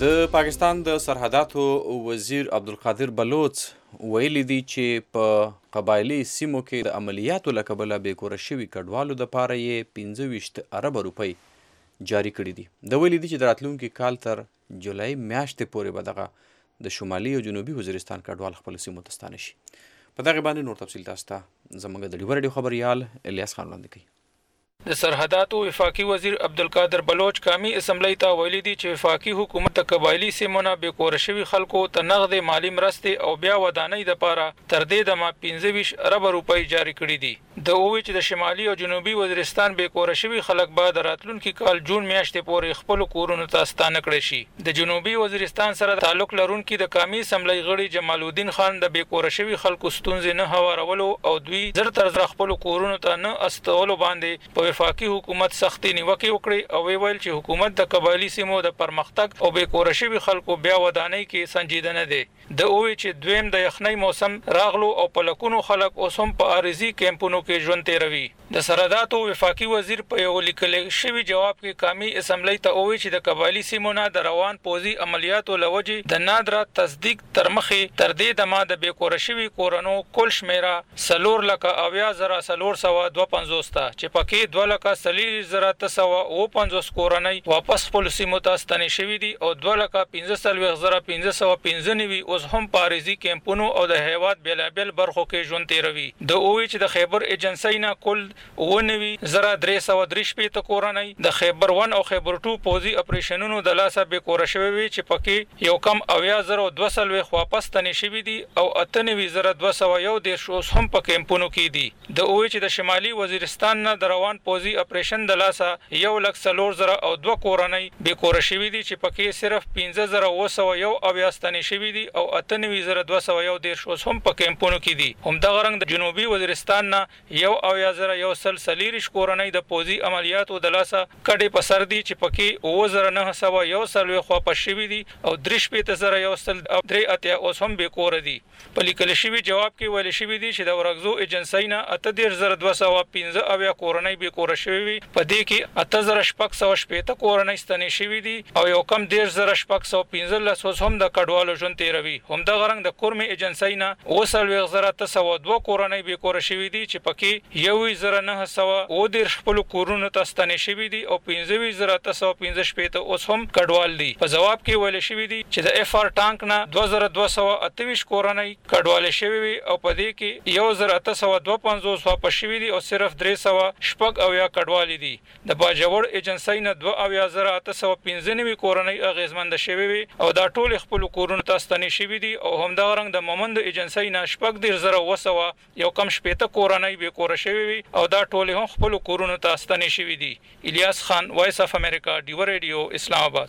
د پاکستان د سرحداتو وزیر عبدالقادر بلوچ ویلي دي چې په قبایلي سیمو کې د عملیاتو له کبله بېکوره شوي کډوالو دپاره یې پنځه ویشت اربه روپۍ جاري کړي دي. د ویلي دي چې د راتلونکي کال تر جولای میاشتې پورې به دغه د شمالي او جنوبي وزیرستان کډوال خپلو سیمو ته ستانه شي. په دغې باندې نور تفصیل تاسو ته زموږ د ډیوه راډیو خبریال الیاس خان وړاندې کوي. د سرحداتو وفاقي وزیر عبدالقادر بلوچ قومي اسمبلی ته ویلي دي چې وفاقي حکومت د قبایلي سیمو نه بېکوره شوي خلکو ته نغدې مالي مرستې او بیا ودانۍ دپاره تر دې دمه پنځه ویشت اربه روپۍ جاري کړي دي. د ووی چې د شمالي او جنوبي وزیرستان بېکوره شوي خلک به د راتلونکي کال جون میاشتې پورې خپلو کورونو ته ستانه کړی شي. د جنوبي وزیرستان سره تعلق لرونکي د قومي اسمبلی غړي جمال الدین خان د بېکوره شوي خلکو ستونزې نه هوارولو او دوی زر تر زره خپلو کورونو ته نه استولو باندې په وفاقي حکومت سختي نیوکې وکړې او ویل چې حکومت د قبایلي سیمو د پرمختګ او بېکوره شوي خلکو بیا ودانۍ کې سنجیده نه دی. د ووی چې دویم د یخنۍ موسم راغلو او په لکونو خلک اوس هم په عارضي کیمپونو کې ژوند تېروي. د سرحداتو وفاقي وزیر په یو لیکل شوي جواب کې قومي اسمبلی ته ووی چې د قبایلي سیمو نه د روان پوځي عملیاتو له وجې د نادره تصدیق تر مخې تر دې دمه د بېکوره شوي کورنو کل شمیره څلور لکه اویا زره څلور سوه دوه پنځوس ته چې پکې دوه لکه څلېرویشت زره اته سوه اوه پنځوس کورنۍ واپس خپلو سیمو ته ستنې شوي دي او دوه لکه پنځه څلوېښت زره پنځه سوه پنځه نوي اوس هم په عارضي کیمپونو او د هیواد بېلابېل برخو کې ژوند تېروي. د ووی چې د خیبر ایجنسۍ نه کل اوه نوي زره درې سوه درې شپېته کورنۍ د خیبر ون او خیبر ټو پوځي اپریشنونو د لاسه بېکوره شوي وي چې پکې یو کم اویا زره دوه څلوېښت واپس ستنې شوي دي او اته نوي زره دوه سوه یو دېرش اوس هم په کیمپونو کې دي. د ووی چې د شمالي وزیرستان نه د روان پوځي اپریشن د لاسه یو لک څلور زره او دوه کورنۍ بېکوره شوي دي چې پکې صرف پنځه زره اوه سوه یو اویا ستنې شوي دي او اته نوي زره دوه سوه یو دېرش اوس هم په کیمپونو کې دي. همدغه رنګ د جنوبي وزیرستان نه یو اویا زره یو سل څلېرویشت کورنۍ د پوځي عملیاتو د لاسه کډې په سر دي چې پکې اوه زره نهه سوه یو څلوېښت واپس شوي دي او درې شپېته زره یو سل درې اتیا اوس هم بېکوره دي. په لیکل شوي جواب کې ویل شوي دي چې د ورکزو ایجنسۍ نه اته دېرش زره دوه سوه پنځه اویا کورنۍ بېکوره شوي وي. په دې کې اته زره شپږ سوه شپېته کورنۍ ستنې شوي دي او یو کم دېرش زره شپږ سوه پنځلس اوس هم د کډوالو ژوند تېروي. همدغه رنګ د کورمې ایجنسۍ نه اوه څلوېښت زره اته سوه دوه کورنۍ بېکوره شوي دي چې پکې یو زره نهه سوه اوه دېرش خپلو کورونو ته ستنې شوي دي او پنځه ویشت زره اته سوه پنځه شپېته اوس هم کډوال دي. په ځواب کې ویل شوي دي چې د اف آر ټانک نه دوه زره دوه سوه اته ویشت کورنۍ کډوالې شوي وي او په دې کې یو زره اته سوه دوه پنځوس واپس شوي دي او صرف درې سوه شپږ اویا کډوالې دي. د باجوړ ایجنسۍ نه دوه اویا زره اته سوه پنځه نوي کورنۍ اغېزمنده شوي وي او دا ټولې خپلو کورونو ته ستنې شوي دي او همدغه رنګ د مومندو ایجنسۍ نه شپږ دېرش زره اوه سوه یو کم شپېته کورنۍ بېکوره شوي وي او دا ټولې هم خپلو کورونو ته ستنې شوي دي. الیاس خان، وایس اف امریکا، ډیوه ریډیو، اسلام آباد.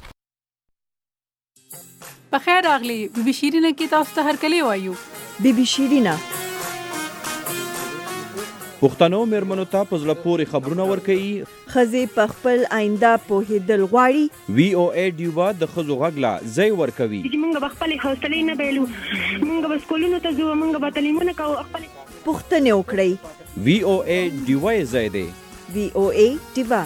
په خیر راغلی بي بي شیرینه کې تاسو ته هرکلی وایو. بي بي شیرینه پښتنو مېرمنو ته په زړه پورې خبرونه ورکوي. ښځې په خپل آینده پوهېدل غواړي. وي او اے ډیوه د ښځو غږ له ځای ورکوي. موږ به خپلې حوصلې نه بایلو، موږ به سکولونو ته ځو، موږ به تعلیمونه کوو، خپلې پوښتنې وکړئ. وي او اے ډیوه یې ځای دی. وي او اے ډیوه.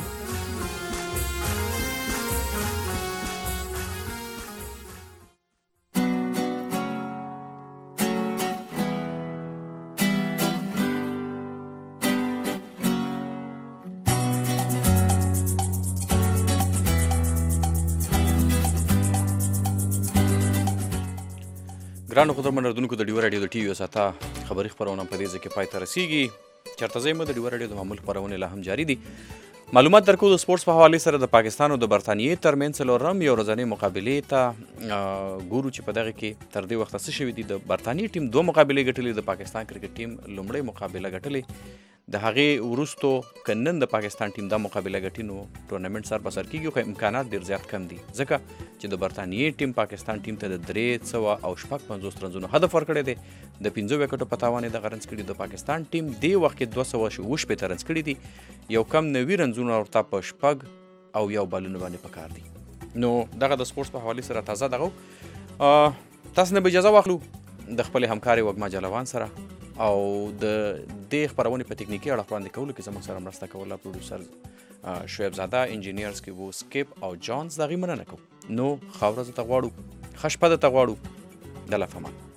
ګرانو قدرمن اردونکو، د ډیوه راډیو د ټي وي ساته خبري خپرونه په دې ځای کې پای ته رسیږي. چېرته ځای مو د ډیوه راډیو د معمول خپرونې لا هم جاري دي. معلومات درکو د سپورټس په حوالې سره د پاکستان او د برطانیې ترمنځ څلورم یو ورځنۍ مقابلې ته ګورو چې په دغه کې تر دې وخته څه شوي دي. د برطانیې ټیم دوه مقابلې ګټلې، د پاکستان کرکټ ټیم لومړۍ مقابله ګټلې. د هغې وروستو که نن د پاکستان ټیم دا مقابله ګټي نو ټورنمنټ سر په سر کېږي، خو امکانات ډېر زیات کم دي ځکه چې د برطانیې ټیم پاکستان ټیم ته د درې سوه او شپږ پنځوس رنزونو هدف ورکړی دی. د پنځه وکټو په تاوان یې دغه رنز کړي. د پاکستان ټیم دې وخت کې دوه سوه اووه شپېته رنز کړي دي، یو کم نوي رنزونه ورته په شپږ او یو بالونه باندې پکار دي. نو دغه د سپورټس په حوالې سره تازه دغه تاسو نه به اجازه واخلو د خپلې همکارې وږمه جلوان سره او د دې خپرونې په تکنیکي اړه وړاندې کولو کې زموږ سره مرسته کوله پروډوسر شعیب زاده انجینیرز کې وو سکیپ او جانز د هغې مننه کوو. نو ښه ورځ ته غواړو، ښه شپه درته غواړو. د الله په امان.